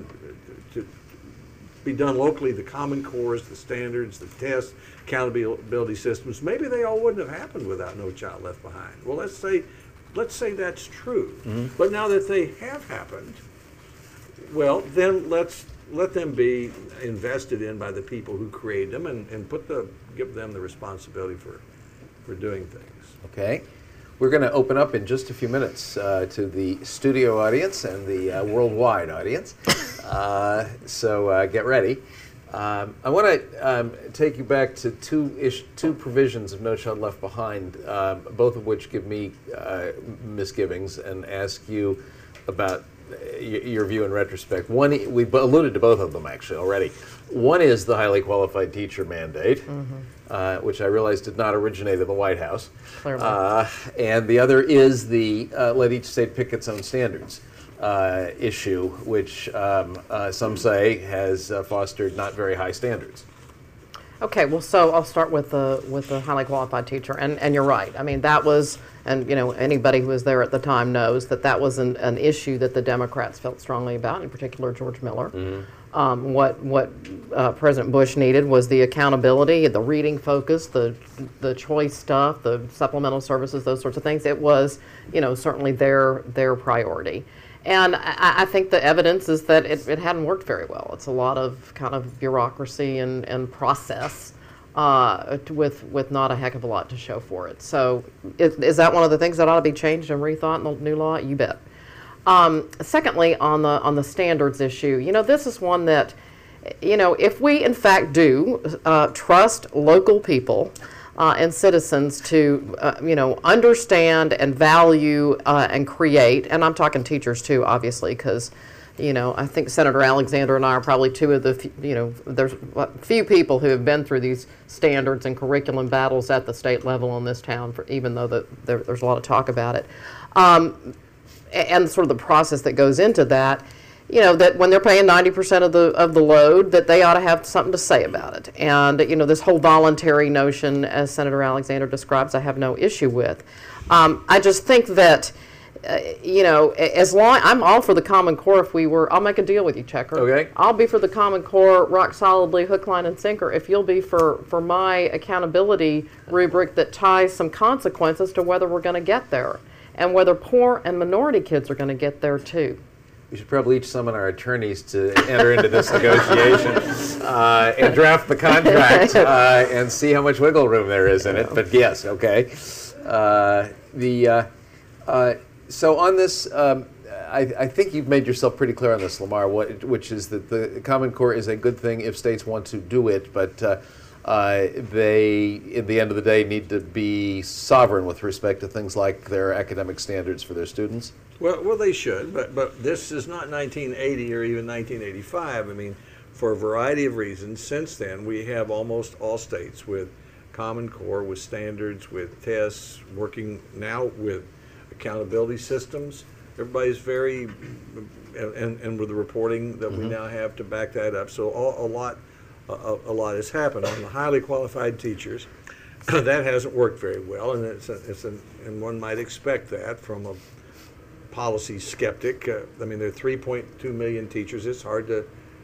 be done locally, the Common Cores, the standards, the tests, accountability systems, maybe they all wouldn't have happened without No Child Left Behind. Well, let's say that's true. Mm-hmm. But now that they have happened, well, then let's let them be invested in by the people who create them and give them the responsibility for doing things. Okay. We're going to open up in just a few minutes to the studio audience and the worldwide audience. So get ready. I want to take you back to two provisions of No Child Left Behind, both of which give me misgivings, and ask you about your view in retrospect. One, we've alluded to both of them actually already. One is the highly qualified teacher mandate, which I realize did not originate in the White House. And the other is the let each state pick its own standards issue, which some say has fostered not very high standards. Okay, well, so I'll start with the highly qualified teacher, and you're right. I mean, that was, and you know, anybody who was there at the time knows that was an issue that the Democrats felt strongly about, in particular George Miller. Mm-hmm. What President Bush needed was the accountability, the reading focus, the choice stuff, the supplemental services, those sorts of things. It was, you know, certainly their priority. And I think the evidence is that it hadn't worked very well. It's a lot of kind of bureaucracy and process with not a heck of a lot to show for it. So is that one of the things that ought to be changed and rethought in the new law? You bet. Secondly, on the standards issue, this is one that, if we in fact do trust local people and citizens to, understand and value and create, and I'm talking teachers too, obviously, because, I think Senator Alexander and I are probably two of the, there's few people who have been through these standards and curriculum battles at the state level in this town, even though there's a lot of talk about it. And sort of the process that goes into that, that when they're paying 90% of the load, that they ought to have something to say about it. And, this whole voluntary notion, as Senator Alexander describes, I have no issue with. I just think that, as long, I'm all for the Common Core I'll make a deal with you, Checker. Okay. I'll be for the Common Core rock solidly, hook, line, and sinker, if you'll be for my accountability rubric that ties some consequences to whether we're going to get there, and whether poor and minority kids are going to get there too. We should probably each summon our attorneys to enter into this negotiation and draft the contract and see how much wiggle room there is in it. But yes, okay. So on this, I think you've made yourself pretty clear on this, Lamar, which is that the Common Core is a good thing if states want to do it, but they, at the end of the day, need to be sovereign with respect to things like their academic standards for their students. Well, they should, but this is not 1980 or even 1985. I mean, for a variety of reasons, since then, we have almost all states with Common Core, with standards, with tests, working now with accountability systems. Everybody's very, and with the reporting that we now have to back that up. So a lot has happened on the highly qualified teachers. That hasn't worked very well, and and one might expect that from a policy skeptic. I mean, there are 3.2 million teachers. It's hard to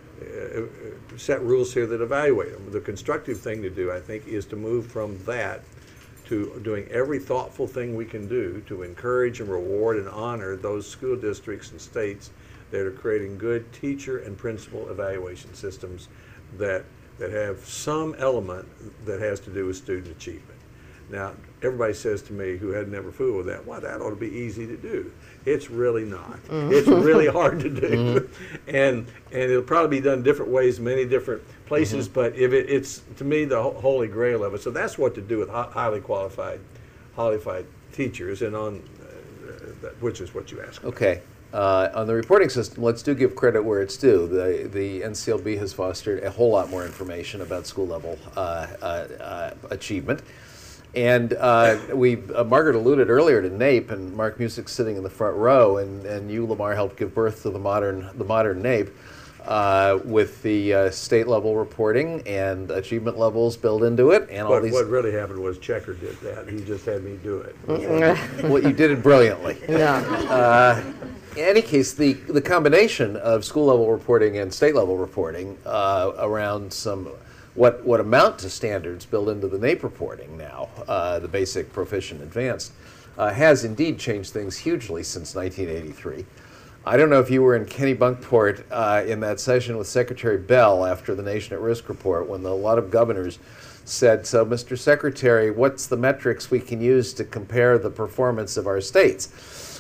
set rules here that evaluate them. The constructive thing to do, I think, is to move from that to doing every thoughtful thing we can do to encourage and reward and honor those school districts and states that are creating good teacher and principal evaluation systems that have some element that has to do with student achievement. Now, everybody says to me who had never fooled with that, well, that ought to be easy to do. It's really not. It's really hard to do. And it'll probably be done different ways, many different places, but if it's, to me, the holy grail of it. So that's what to do with highly qualified teachers, and on which is what you asked. Okay. On the reporting system, let's give credit where it's due. The NCLB has fostered a whole lot more information about school level achievement. And Margaret alluded earlier to NAEP, and Mark Music's sitting in the front row, and you, Lamar, helped give birth to the modern NAEP with the state level reporting and achievement levels built into it, and all these. What really happened was Checker did that. He just had me do it. Well, you did it brilliantly. Yeah. In any case, the combination of school level reporting and state level reporting around some what amount to standards built into the NAEP reporting now, the basic, proficient, advanced, has indeed changed things hugely since 1983. I don't know if you were in Kennebunkport in that session with Secretary Bell after the Nation at Risk report, when a lot of governors said, so Mr. Secretary, what's the metrics we can use to compare the performance of our states?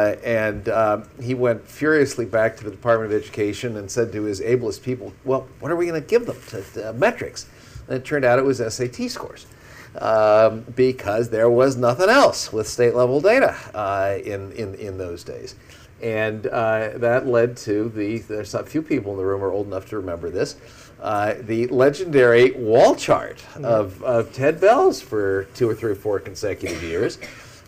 He went furiously back to the Department of Education and said to his ablest people, well, what are we going to give them to metrics? And it turned out it was SAT scores. Because there was nothing else with state level data in those days. And that led to there's a few people in the room who are old enough to remember this, the legendary wall chart of Ted Bell's for 2 or 3 or 4 consecutive years.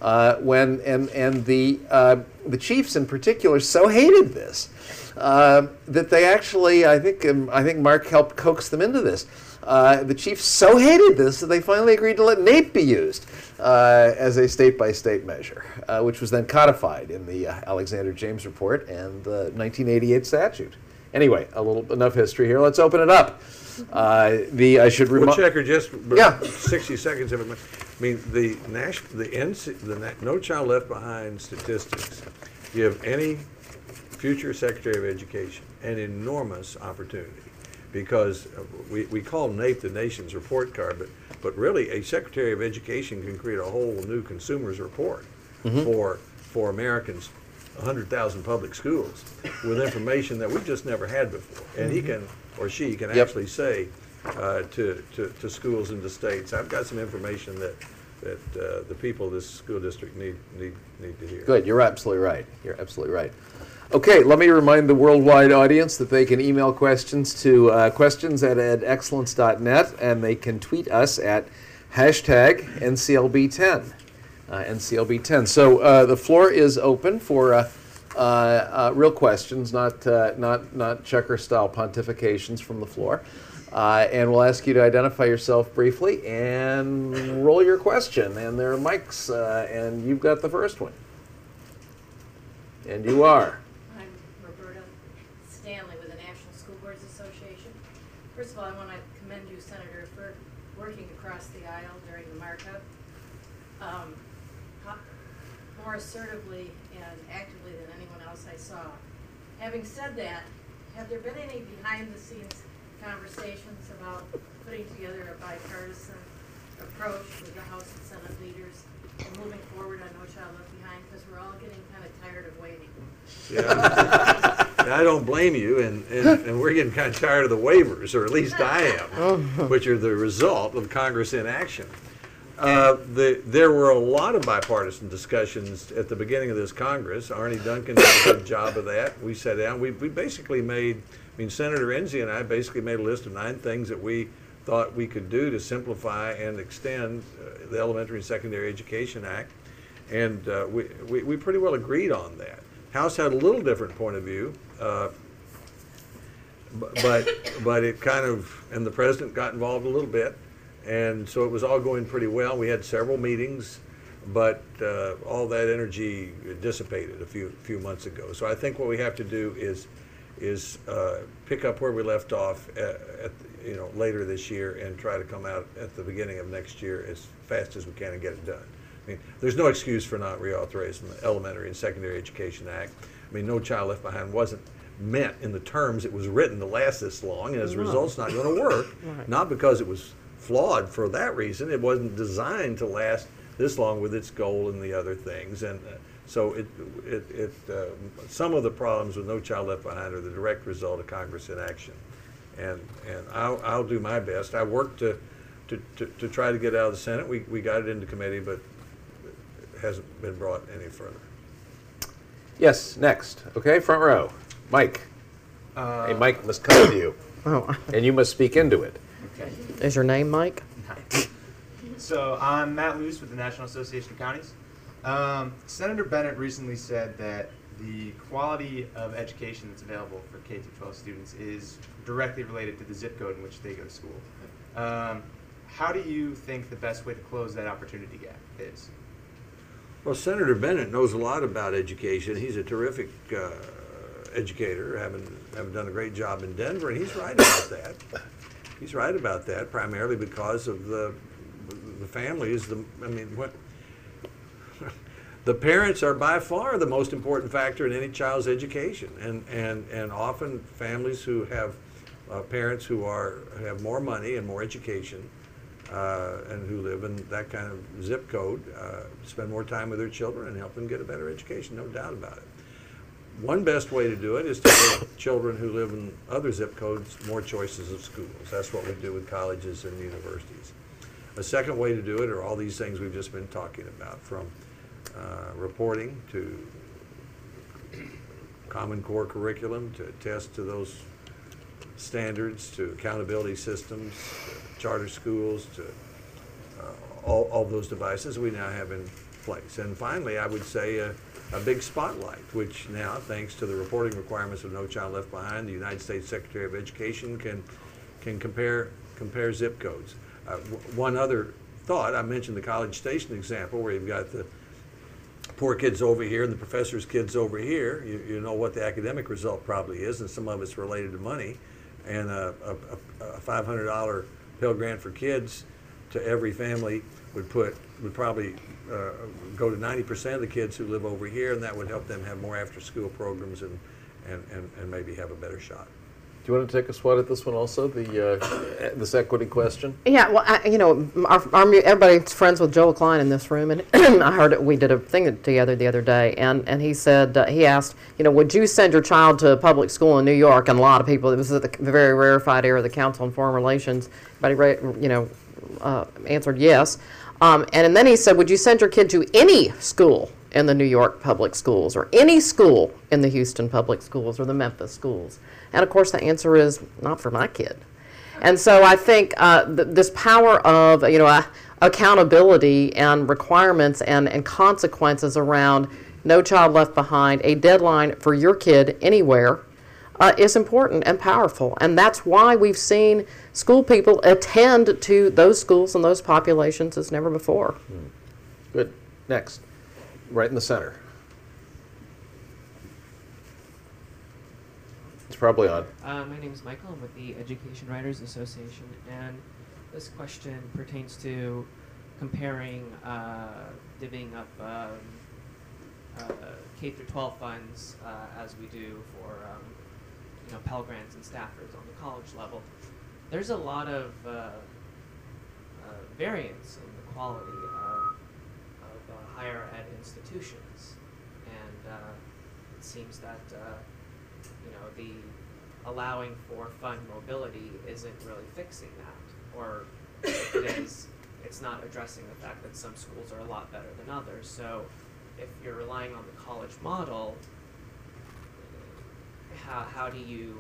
The chiefs in particular so hated this that they actually, I think Mark helped coax them into this. The chiefs so hated this that they finally agreed to let NAEP be used as a state-by-state measure, which was then codified in the Alexander James report and the 1988 statute. Anyway, enough history here. Let's open it up. I should Well, Checker, just 60 seconds of it. I mean, the No Child Left Behind statistics give any future Secretary of Education an enormous opportunity, because we call NAEP the nation's report card, but really a Secretary of Education can create a whole new consumer's report for Americans 100,000 public schools with information that we've just never had before. And he can, or she can Yep. actually say to schools and to states, I've got some information that the people of this school district need to hear. Good, you're absolutely right. You're absolutely right. Okay, let me remind the worldwide audience that they can email questions to questions@edexcellence.net, and they can tweet us at hashtag NCLB10. NCLB10. So the floor is open for real questions, not checker-style pontifications from the floor. And we'll ask you to identify yourself briefly and roll your question. And there are mics, and you've got the first one. And you are. I'm Roberta Stanley with the National School Boards Association. First of all, I want to commend you, Senator, for working across the aisle during the markup more assertively and actively than anyone else I saw. Having said that, have there been any behind-the-scenes conversations about putting together a bipartisan approach with the House and Senate leaders and moving forward on No Child Left Behind? Because we're all getting kind of tired of waiting. Yeah, I don't blame you, and we're getting kind of tired of the waivers, or at least I am, which are the result of Congress inaction. There were a lot of bipartisan discussions at the beginning of this Congress. Arnie Duncan did a good job of that. We sat down. We basically made, Senator Enzi and I basically made a list of 9 things that we thought we could do to simplify and extend the Elementary and Secondary Education Act. And we pretty well agreed on that. House had a little different point of view, but it kind of, and the president got involved a little bit. And so it was all going pretty well. We had several meetings, but all that energy dissipated a few months ago. So I think what we have to do is pick up where we left off later this year and try to come out at the beginning of next year as fast as we can and get it done. There's no excuse for not reauthorizing the Elementary and Secondary Education Act. No Child Left Behind wasn't meant in the terms it was written to last this long, and as a result, it's not going to work. Right. Not because it was flawed for that reason. It wasn't designed to last this long with its goal and the other things. And so some of the problems with No Child Left Behind are the direct result of Congress inaction. And I'll do my best. I worked to try to get out of the Senate. We got it into committee, but it hasn't been brought any further. Yes, next. Okay, front row. Mike. A mic must come to you, Oh, and you must speak into it. Okay. is your name Mike? So I'm Matt Luce with the National Association of Counties. Senator Bennett recently said that the quality of education that's available for K-12 students is directly related to the zip code in which they go to school. How do you think the best way to close that opportunity gap is? Well, Senator Bennett knows a lot about education. He's a terrific educator, having done a great job in Denver, and he's right about that. He's right about that, primarily because of the families. The parents are by far the most important factor in any child's education, and often families who have parents who have more money and more education, and who live in that kind of zip code, spend more time with their children and help them get a better education, no doubt about it. One best way to do it is to give children who live in other zip codes more choices of schools. That's what we do with colleges and universities. A second way to do it are all these things we've just been talking about, from reporting to Common Core curriculum, to attest to those standards, to accountability systems, to charter schools, to all those devices we now have in place. And finally, I would say a big spotlight, which now, thanks to the reporting requirements of No Child Left Behind, the United States Secretary of Education can compare zip codes. One other thought, I mentioned the College Station example, where you've got the poor kids over here and the professor's kids over here. You know what the academic result probably is, and some of it's related to money. And a $500 Pell Grant for kids to every family would probably go to 90% of the kids who live over here, and that would help them have more after-school programs and maybe have a better shot. you want to take a swat at this one also, this equity question? Yeah, well, everybody's friends with Joel Klein in this room, and I heard we did a thing together the other day, and he said, he asked, would you send your child to a public school in New York? And a lot of people, this is the very rarefied era of the Council on Foreign Relations, everybody, answered yes. And then he said, would you send your kid to any school in the New York public schools, or any school in the Houston public schools, or the Memphis schools? And of course the answer is not for my kid. And so I think this power of accountability and requirements and consequences around No Child Left Behind, a deadline for your kid anywhere, is important and powerful. And that's why we've seen school people attend to those schools and those populations as never before. Good. Next. Right in the center. It's probably on. My name is Michael. I'm with the Education Writers Association, and this question pertains to comparing, divvying up K through 12 funds as we do for Pell Grants and staffers on the college level. There's a lot of variance in the quality of higher ed institutions, and it seems that the allowing for fund mobility isn't really fixing that, or if it is, it's not addressing the fact that some schools are a lot better than others. So if you're relying on the college model, how do you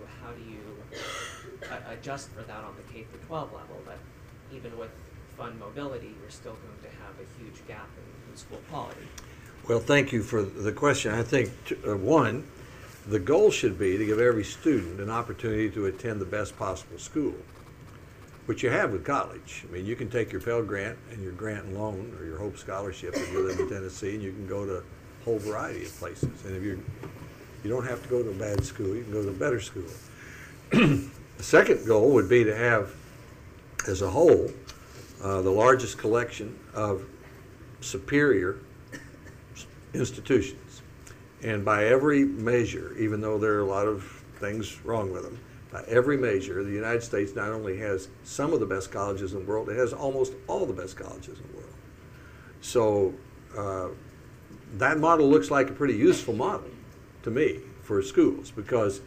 adjust for that on the K through 12 level? But even with fund mobility, you're still going to have a huge gap in school quality. Well, thank you for the question. I think, one, the goal should be to give every student an opportunity to attend the best possible school, which you have with college. I mean, you can take your Pell Grant and your grant and loan, or your Hope Scholarship if you live in Tennessee, and you can go to a whole variety of places. And if you don't have to go to a bad school, you can go to a better school. The second goal would be to have, as a whole, the largest collection of superior institutions. And by every measure, even though there are a lot of things wrong with them, by every measure, the United States not only has some of the best colleges in the world, it has almost all the best colleges in the world. So that model looks like a pretty useful model to me for schools, because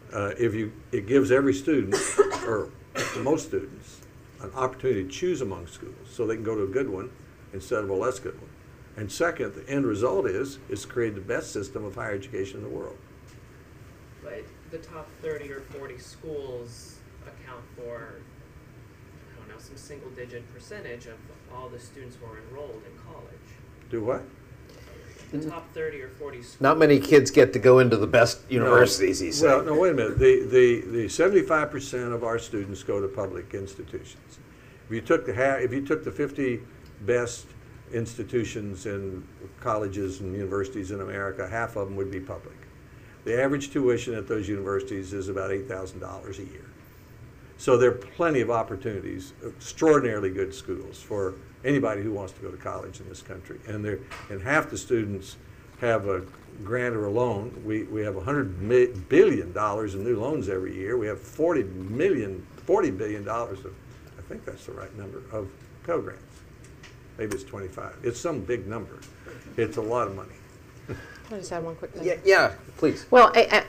it gives every student, or most students, an opportunity to choose among schools so they can go to a good one instead of a less good one. And second, the end result is create the best system of higher education in the world. But the top 30 or 40 schools account for, I don't know, some single-digit percentage of all the students who are enrolled in college. Do what? The top 30 or 40 schools. Not many kids get to go into the best universities, he said. Well, no, wait a minute. The 75% of our students go to public institutions. If you took the 50 best institutions and colleges and universities in America, half of them would be public. The average tuition at those universities is about $8,000 a year. So there are plenty of opportunities, extraordinarily good schools for anybody who wants to go to college in this country. And half the students have a grant or a loan. We have $100 billion in new loans every year. We have $40 billion of, I think that's the right number, of Pell Grants. Maybe it's 25. It's some big number. It's a lot of money. Can I just add one quick thing? Yeah, please. Well,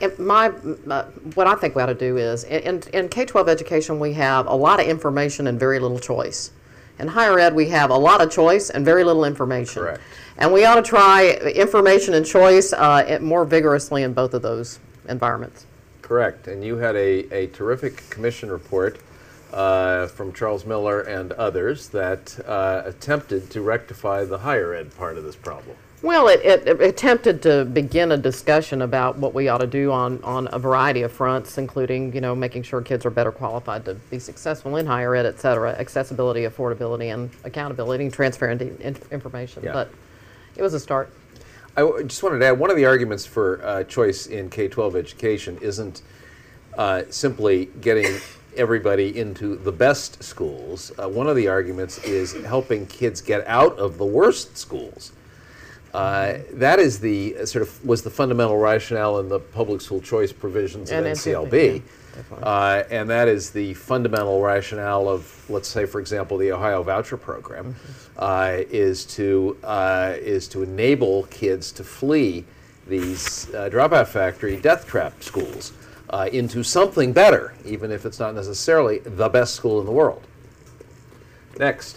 what I think we ought to do is, in K-12 education, we have a lot of information and very little choice. In higher ed, we have a lot of choice and very little information. Correct. And we ought to try information and choice more vigorously in both of those environments. Correct. And you had a terrific commission report from Charles Miller and others that attempted to rectify the higher ed part of this problem. Well, it attempted to begin a discussion about what we ought to do on a variety of fronts, including, making sure kids are better qualified to be successful in higher ed, et cetera, accessibility, affordability, and accountability, and transparent information. Yeah. But it was a start. I just wanted to add, one of the arguments for choice in K-12 education isn't simply getting everybody into the best schools. One of the arguments is helping kids get out of the worst schools. That is was the fundamental rationale in the public school choice provisions of And NCLB. yeah. And that is the fundamental rationale of, let's say, for example, the Ohio Voucher Program, is to enable kids to flee these dropout factory death trap schools into something better, even if it's not necessarily the best school in the world. Next,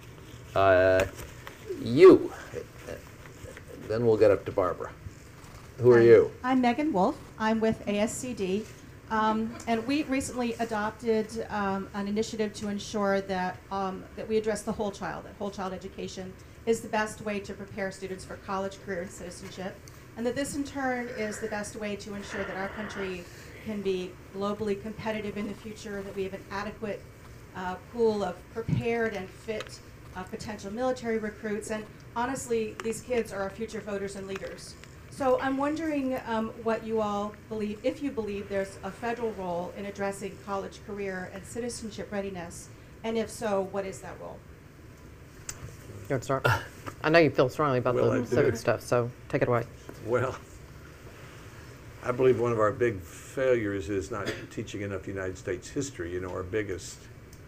you. Then we'll get up to Barbara. Who are you? I'm Megan Wolf. I'm with ASCD. And we recently adopted an initiative to ensure that, that we address the whole child, that whole child education is the best way to prepare students for college, career, and citizenship. And that this in turn is the best way to ensure that our country can be globally competitive in the future, that we have an adequate pool of prepared and fit potential military recruits. And honestly, these kids are our future voters and leaders. So I'm wondering what you all believe, if you believe there's a federal role in addressing college, career, and citizenship readiness, and if so, what is that role? You want to start? I know you feel strongly about Well, I the do. civic stuff, so take it away. Well, I believe one of our big failures is not teaching enough United States history. You know, our biggest,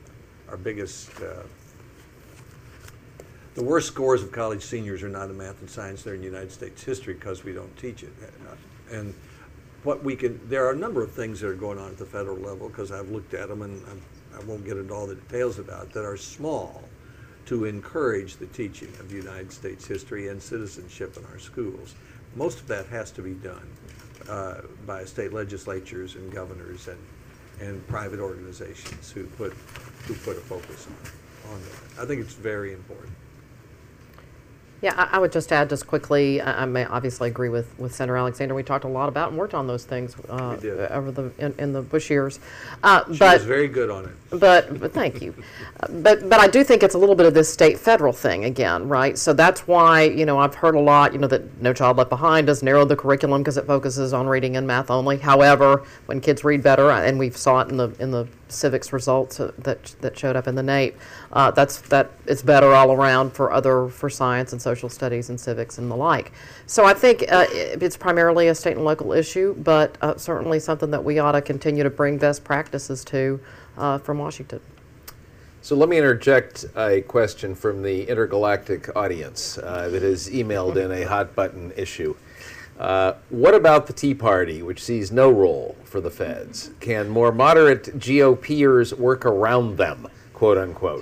the worst scores of college seniors are not in math and science, they're in United States history because we don't teach it. And what we can, there are a number of things that are going on at the federal level, because I've looked at them and I won't get into all the details about, that are small to encourage the teaching of United States history and citizenship in our schools. Most of that has to be done by state legislatures and governors and private organizations who put a focus on that. I think it's very important. Yeah, I would just add just quickly, I may obviously agree with Senator Alexander. We talked a lot about and worked on those things over in the Bush years. She was very good on it. But thank you. But I do think it's a little bit of this state-federal thing again, right? So that's why, you know, I've heard a lot, you know, that No Child Left Behind does narrow the curriculum because it focuses on reading and math only. However, when kids read better, and we saw it in the civics results that showed up in the NAEP, it's better all around for science and social studies and civics and the like. So I think it's primarily a state and local issue, but certainly something that we ought to continue to bring best practices to from Washington. So let me interject a question from the intergalactic audience that has emailed in a hot button issue. What about the Tea Party, which sees no role for the feds? Can more moderate GOPers work around them, quote unquote?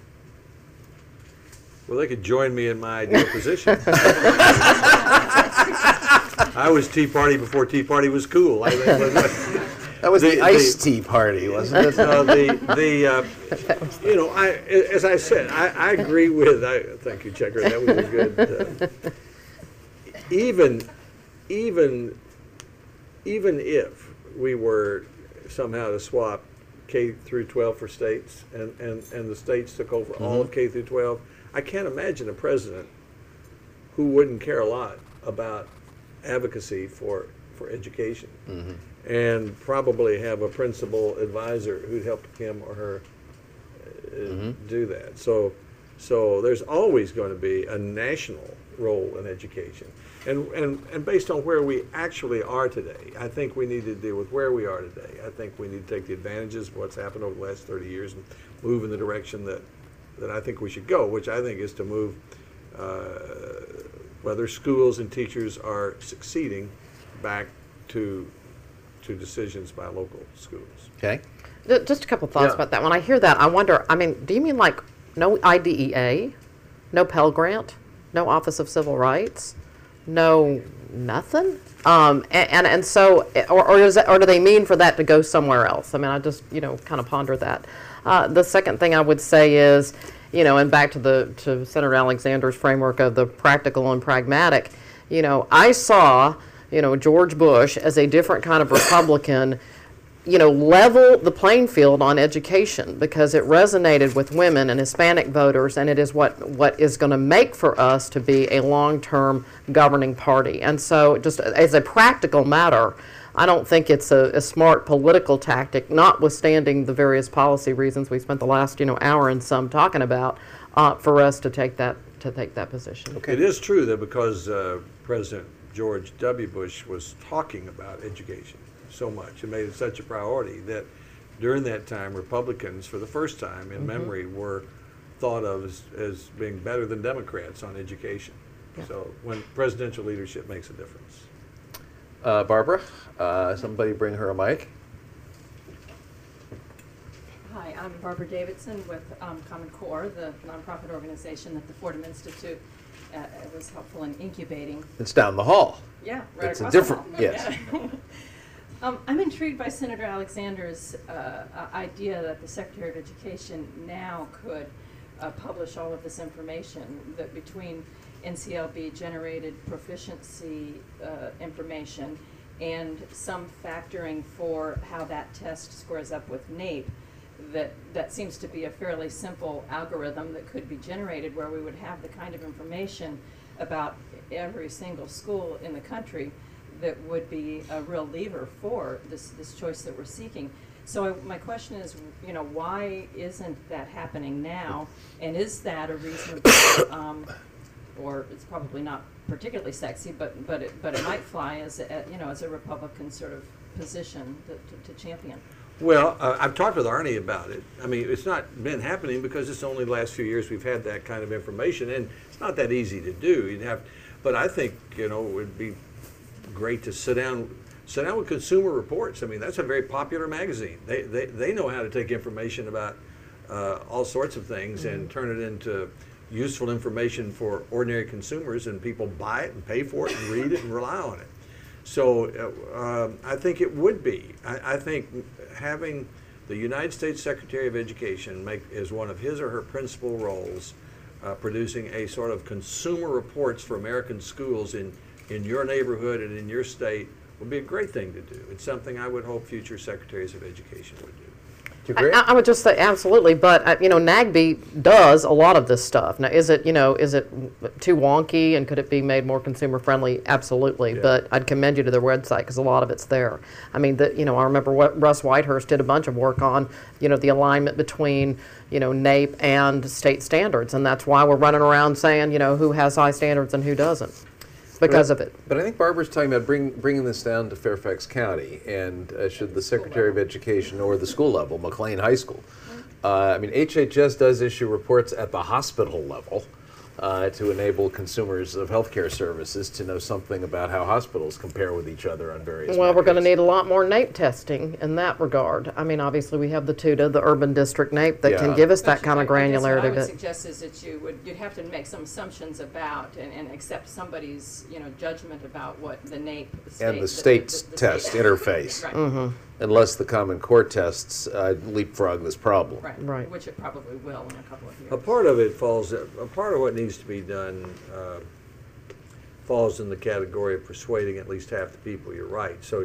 Well, they could join me in my ideal position. I was Tea Party before Tea Party was cool. That was the iced tea party, wasn't it? You know, as I said, I agree with. Thank you, Checker. That was a good. Even if we were somehow to swap K through 12 for states, and the states took over all of K through 12, I can't imagine a president who wouldn't care a lot about advocacy for education, and probably have a principal advisor who'd help him or her do that. So there's always going to be a national role in education. And based on where we actually are today, I think we need to deal with where we are today. I think we need to take the advantages of what's happened over the last 30 years and move in the direction that I think we should go, which I think is to move whether schools and teachers are succeeding back to decisions by local schools. Okay. Just a couple thoughts Yeah. about that. When I hear that, I wonder, I mean, do you mean like no IDEA, no Pell Grant, no Office of Civil Rights, no nothing? And so, or do they mean for that to go somewhere else? I mean, I just, kind of ponder that. The second thing I would say is, and back to Senator Alexander's framework of the practical and pragmatic, I saw, George Bush as a different kind of Republican, level the playing field on education because it resonated with women and Hispanic voters, and it is what is going to make for us to be a long-term governing party. And so just as a practical matter, I don't think it's a smart political tactic, notwithstanding the various policy reasons we spent the last hour and some talking about, for us to take that position. Okay. It is true that because President George W. Bush was talking about education so much and made it such a priority that during that time, Republicans, for the first time in memory, were thought of as being better than Democrats on education. Yeah. So when presidential leadership makes a difference. Barbara, somebody bring her a mic. Hi, I'm Barbara Davidson with Common Core, the nonprofit organization that the Fordham Institute was helpful in incubating. It's down the hall. Yeah, right It's a across different, the hall. yes. Yeah. I'm intrigued by Senator Alexander's idea that the Secretary of Education now could publish all of this information that between NCLB generated proficiency information and some factoring for how that test squares up with NAEP. That seems to be a fairly simple algorithm that could be generated where we would have the kind of information about every single school in the country that would be a real lever for this choice that we're seeking. So my question is, you know, why isn't that happening now? And is that a reasonable, or it's probably not particularly sexy, but it might fly as a Republican sort of position to champion. Well, I've talked with Arnie about it. I mean, it's not been happening because it's only the last few years we've had that kind of information, and it's not that easy to do. You'd have, but I think, you know, it would be great to sit down with Consumer Reports. I mean, that's a very popular magazine. They know how to take information about all sorts of things and turn it into useful information for ordinary consumers, and people buy it and pay for it and read it and rely on it. So I think it would be. I think having the United States Secretary of Education make as one of his or her principal roles producing a sort of consumer reports for American schools in your neighborhood and in your state would be a great thing to do. It's something I would hope future secretaries of education would do. Do you agree? I would just say absolutely, but NAGB does a lot of this stuff. Now, is it too wonky, and could it be made more consumer friendly? Absolutely, Yeah. but I'd commend you to their website because a lot of it's there. I mean, I remember what Russ Whitehurst did a bunch of work on, the alignment between NAEP and state standards, and that's why we're running around saying who has high standards and who doesn't. Because of it. But I think Barbara's talking about bringing this down to Fairfax County, and should the Secretary of Education or the school level, McLean High School. I mean, HHS does issue reports at the hospital level to enable consumers of healthcare services to know something about how hospitals compare with each other on various Well, we're going to matters. need a lot more NAEP testing in that regard. I mean, obviously we have the TUDA, the Urban District NAEP, that Yeah. can give us that But kind of I guess granularity. what I would But suggest is that you'd have to make some assumptions about and accept somebody's judgment about what the NAEP And the state's the test state- interface, Right. unless the Common Core tests leapfrog this problem. Right, which it probably will in a couple of years. A part of it a part of what needs to be done falls in the category of persuading at least half the people you're right. So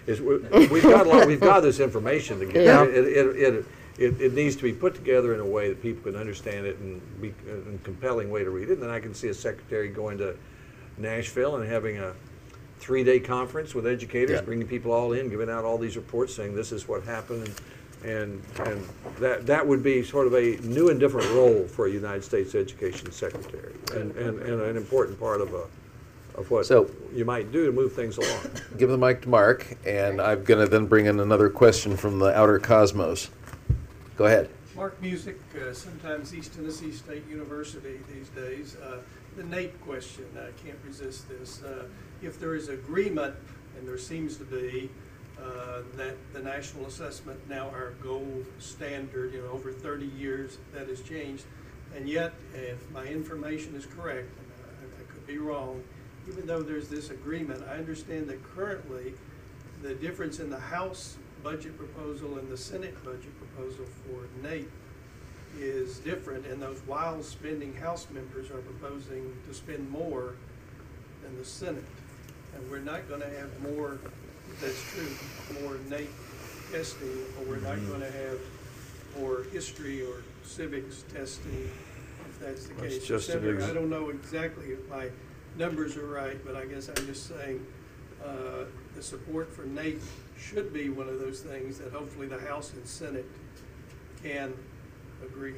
we've got this information together. Yeah. It needs to be put together in a way that people can understand it and be a compelling way to read it. And then I can see a secretary going to Nashville and having a 3-day conference with educators, Yeah. bringing people all in, giving out all these reports saying this is what happened. And that would be sort of a new and different role for a United States Education Secretary, and an important part of what So- you might do to move things along. Give the mic to Mark, and I'm going to then bring in another question from the outer cosmos. Go ahead. Mark Music, sometimes East Tennessee State University these days. The NAEP question, I can't resist this. If there is agreement, and there seems to be, that the national assessment, now our gold standard, over 30 years that has changed, and yet, if my information is correct, and I could be wrong, even though there's this agreement, I understand that currently the difference in the House budget proposal and the Senate budget proposal for NAEP is different, and those wild spending House members are proposing to spend more than the Senate. And we're not going to have more, if that's true, more NAEP testing, or we're not going to have more history or civics testing, if that's the That's case. just an Senator, ex- I don't know exactly if my numbers are right, but I guess I'm just saying the support for NAEP should be one of those things that hopefully the House and Senate can agree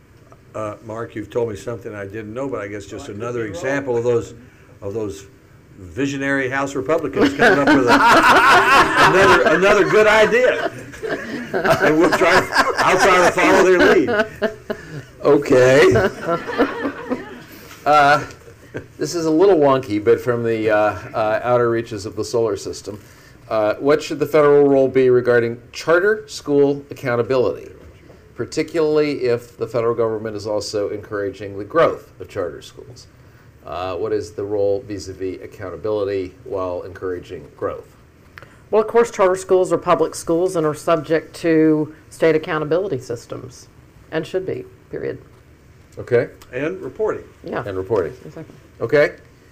on. Mark, you've told me something I didn't know, but I guess just Well, I could another be wrong. example of those visionary House Republicans coming up with another good idea. And I'll try to follow their lead. Okay. This is a little wonky, but from the outer reaches of the solar system. What should the federal role be regarding charter school accountability, particularly if the federal government is also encouraging the growth of charter schools? What is the role vis-a-vis accountability while encouraging growth? Well, of course, charter schools are public schools and are subject to state accountability systems, and should be, period. Okay. And reporting. Yeah. And reporting. Exactly. Okay.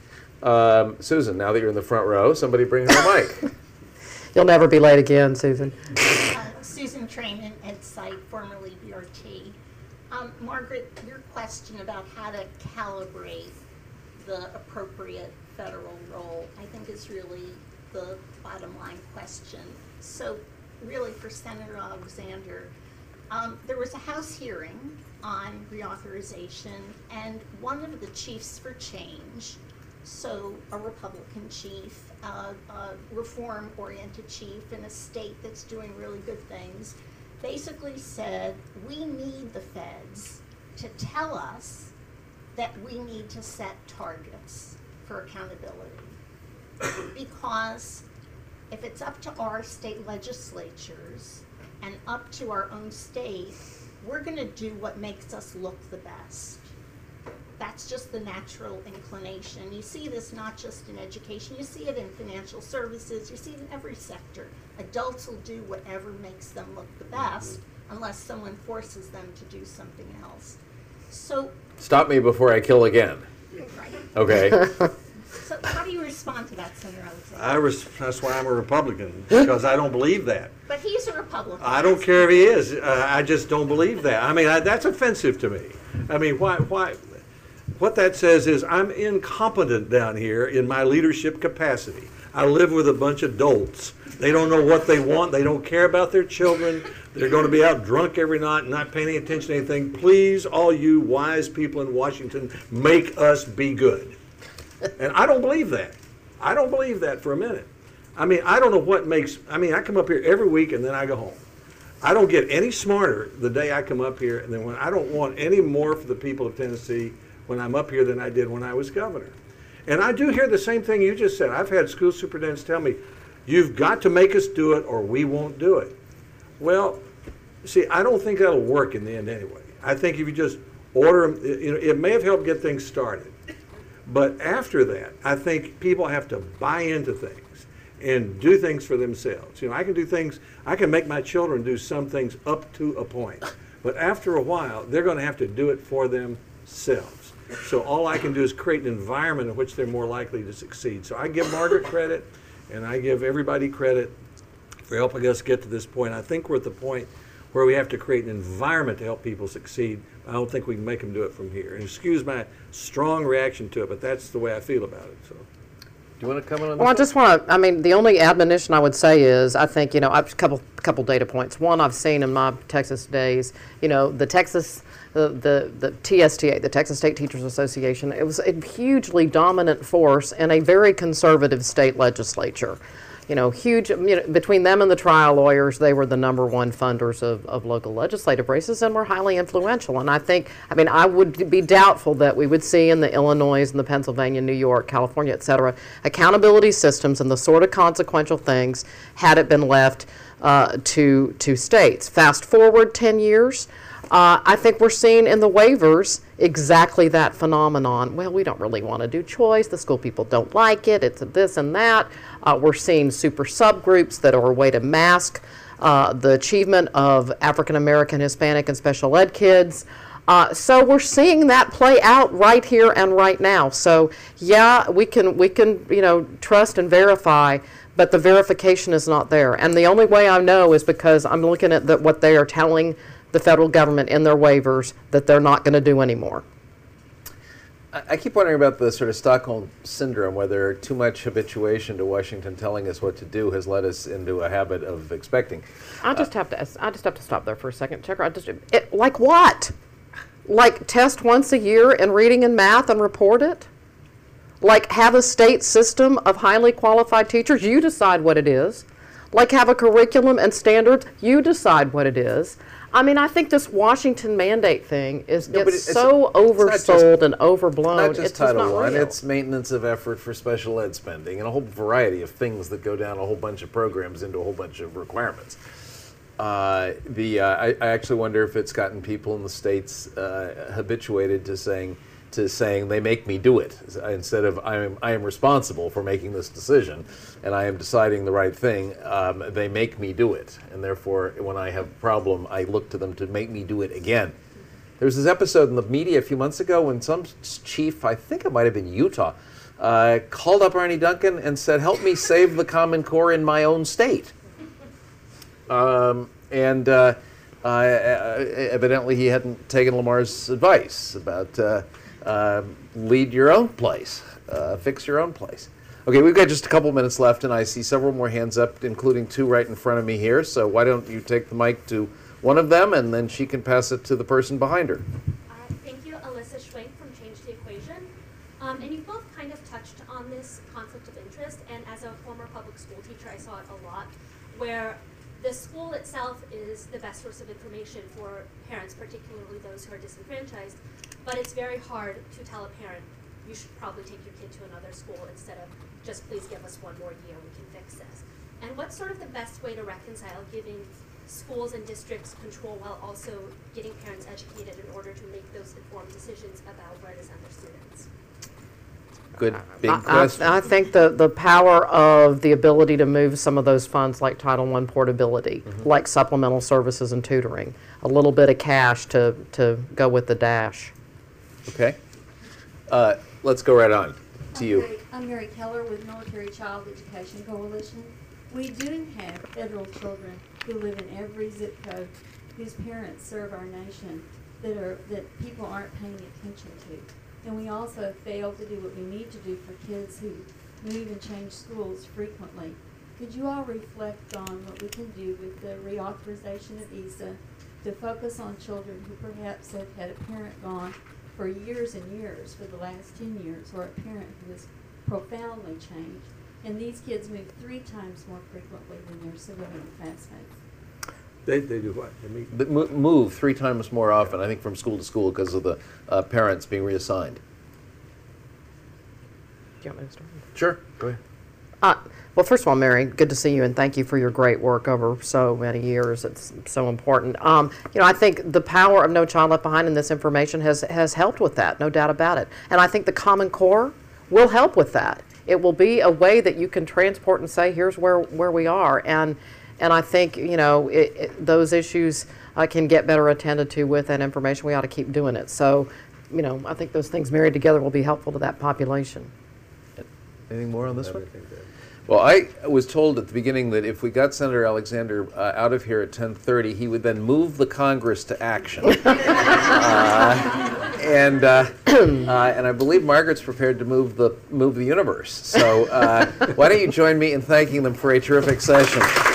Susan, now that you're in the front row, somebody bring her a mic. You'll never be late again, Susan. Susan Trayman, EdSite, formerly BRT. Margaret, your question about how to calibrate the appropriate federal role, I think is really the bottom line question. So really for Senator Alexander, there was a House hearing on reauthorization, and one of the chiefs for change, so a Republican chief, a reform-oriented chief in a state that's doing really good things, basically said, we need the feds to tell us that we need to set targets for accountability. Because if it's up to our state legislatures and up to our own state, we're going to do what makes us look the best. That's just the natural inclination. You see this not just in education, you see it in financial services, you see it in every sector. Adults will do whatever makes them look the best unless someone forces them to do something else. So, Stop me before I kill again. right. Okay. So how do you respond to that, Senator Alexander? That's why I'm a Republican, because I don't believe that. But he's a Republican. I don't care if he is. I just don't believe that. I mean, that's offensive to me. I mean, why? What that says is I'm incompetent down here in my leadership capacity. I live with a bunch of dolts. They don't know what they want. They don't care about their children. They're going to be out drunk every night and not paying any attention to anything. Please, all you wise people in Washington, make us be good. And I don't believe that. I don't believe that for a minute. I mean, I don't know what makes, I mean, I come up here every week and then I go home. I don't get any smarter the day I come up here, and then when I don't want any more for the people of Tennessee when I'm up here than I did when I was governor. And I do hear the same thing you just said. I've had school superintendents tell me, you've got to make us do it or we won't do it. Well, see, I don't think that'll work in the end anyway. I think if you just order them, you know, it may have helped get things started. But after that, I think people have to buy into things and do things for themselves. You know, I can do things, I can make my children do some things up to a point. But after a while, they're going to have to do it for themselves. So all I can do is create an environment in which they're more likely to succeed. So I give Margaret credit, and I give everybody credit for helping us get to this point. I think we're at the point where we have to create an environment to help people succeed. I don't think we can make them do it from here. And excuse my strong reaction to it, but that's the way I feel about it. So, Do you want to comment on Well, I this? just want to, I mean, the only admonition I would say is, I think, you know, a couple data points. One, I've seen in my Texas days, you know, the TSTA, the Texas State Teachers Association, it was a hugely dominant force in a very conservative state legislature. You know, huge, you know, between them and the trial lawyers, they were the #1 funders of local legislative races and were highly influential. And I think, I mean, I would be doubtful that we would see in the Illinois and the Pennsylvania, New York, California, et cetera, accountability systems and the sort of consequential things had it been left to states. Fast forward 10 years, I think we're seeing in the waivers exactly that phenomenon. Well, we don't really want to do choice. The school people don't like it. It's this and that. We're seeing super subgroups that are a way to mask the achievement of African American, Hispanic, and special ed kids. So we're seeing that play out right here and right now. So yeah, we can you know, trust and verify, but the verification is not there. And the only way I know is because I'm looking at what they are telling the federal government in their waivers that they're not going to do anymore. I keep wondering about the sort of Stockholm syndrome, whether too much habituation to Washington telling us what to do has led us into a habit of expecting. I just have to stop there for a second, Checker. Like what? Like test once a year in reading and math and report it? Like, have a state system of highly qualified teachers. You decide what it is. Like, have a curriculum and standards. You decide what it is. I mean, I think this Washington mandate thing No, but gets it's so not just- oversold and overblown. Not just it's Title not I, real. it's maintenance of effort for special ed spending and a whole variety of things that go down a whole bunch of programs into a whole bunch of requirements. I actually wonder if it's gotten people in the states habituated to saying they make me do it instead of I am responsible for making this decision and I am deciding the right thing. They make me do it, and therefore when I have a problem, I look to them to make me do it again. There was this episode in the media a few months ago when some chief, I think it might have been Utah, called up Arnie Duncan and said, "Help me save the Common Core in my own state." Evidently he hadn't taken Lamar's advice about lead your own place, fix your own place. Okay, we've got just a couple minutes left, and I see several more hands up, including two right in front of me here. So why don't you take the mic to one of them, and then she can pass it to the person behind her. Thank you, Alyssa Schwenk from Change the Equation. And you both kind of touched on this conflict of interest, and as a former public school teacher, I saw it a lot, where the school itself is the best source of information for parents, particularly those who are disenfranchised, but it's very hard to tell a parent, you should probably take your kid to another school instead of just please give us one more year, we can fix this. And what's sort of the best way to reconcile giving schools and districts control while also getting parents educated in order to make those informed decisions about where to send their students? Good big question. I think the power of the ability to move some of those funds like Title I portability, like supplemental services and tutoring, a little bit of cash to go with the dash. Okay. Let's go right on to you. I'm Mary Keller with Military Child Education Coalition. We do have federal children who live in every zip code whose parents serve our nation that people aren't paying attention to. And we also fail to do what we need to do for kids who move and change schools frequently. Could you all reflect on what we can do with the reauthorization of ESA to focus on children who perhaps have had a parent gone for years and years, for the last 10 years, or a parent who has profoundly changed? And these kids move 3 times more frequently than their civilian classmates. They do what? They meet? Move 3 times more often, I think, from school to school because of the parents being reassigned. Do you want me to start? Sure, go ahead. Well, first of all, Mary, good to see you, and thank you for your great work over so many years. It's so important. I think the power of No Child Left Behind in this information has helped with that, no doubt about it. And I think the Common Core will help with that. It will be a way that you can transport and say, here's where we are. And I think, those issues can get better attended to with that information. We ought to keep doing it. So, I think those things married together will be helpful to that population. Anything more on this one? Well, I was told at the beginning that if we got Senator Alexander out of here at 10:30, he would then move the Congress to action. And I believe Margaret's prepared to move the universe. So why don't you join me in thanking them for a terrific session?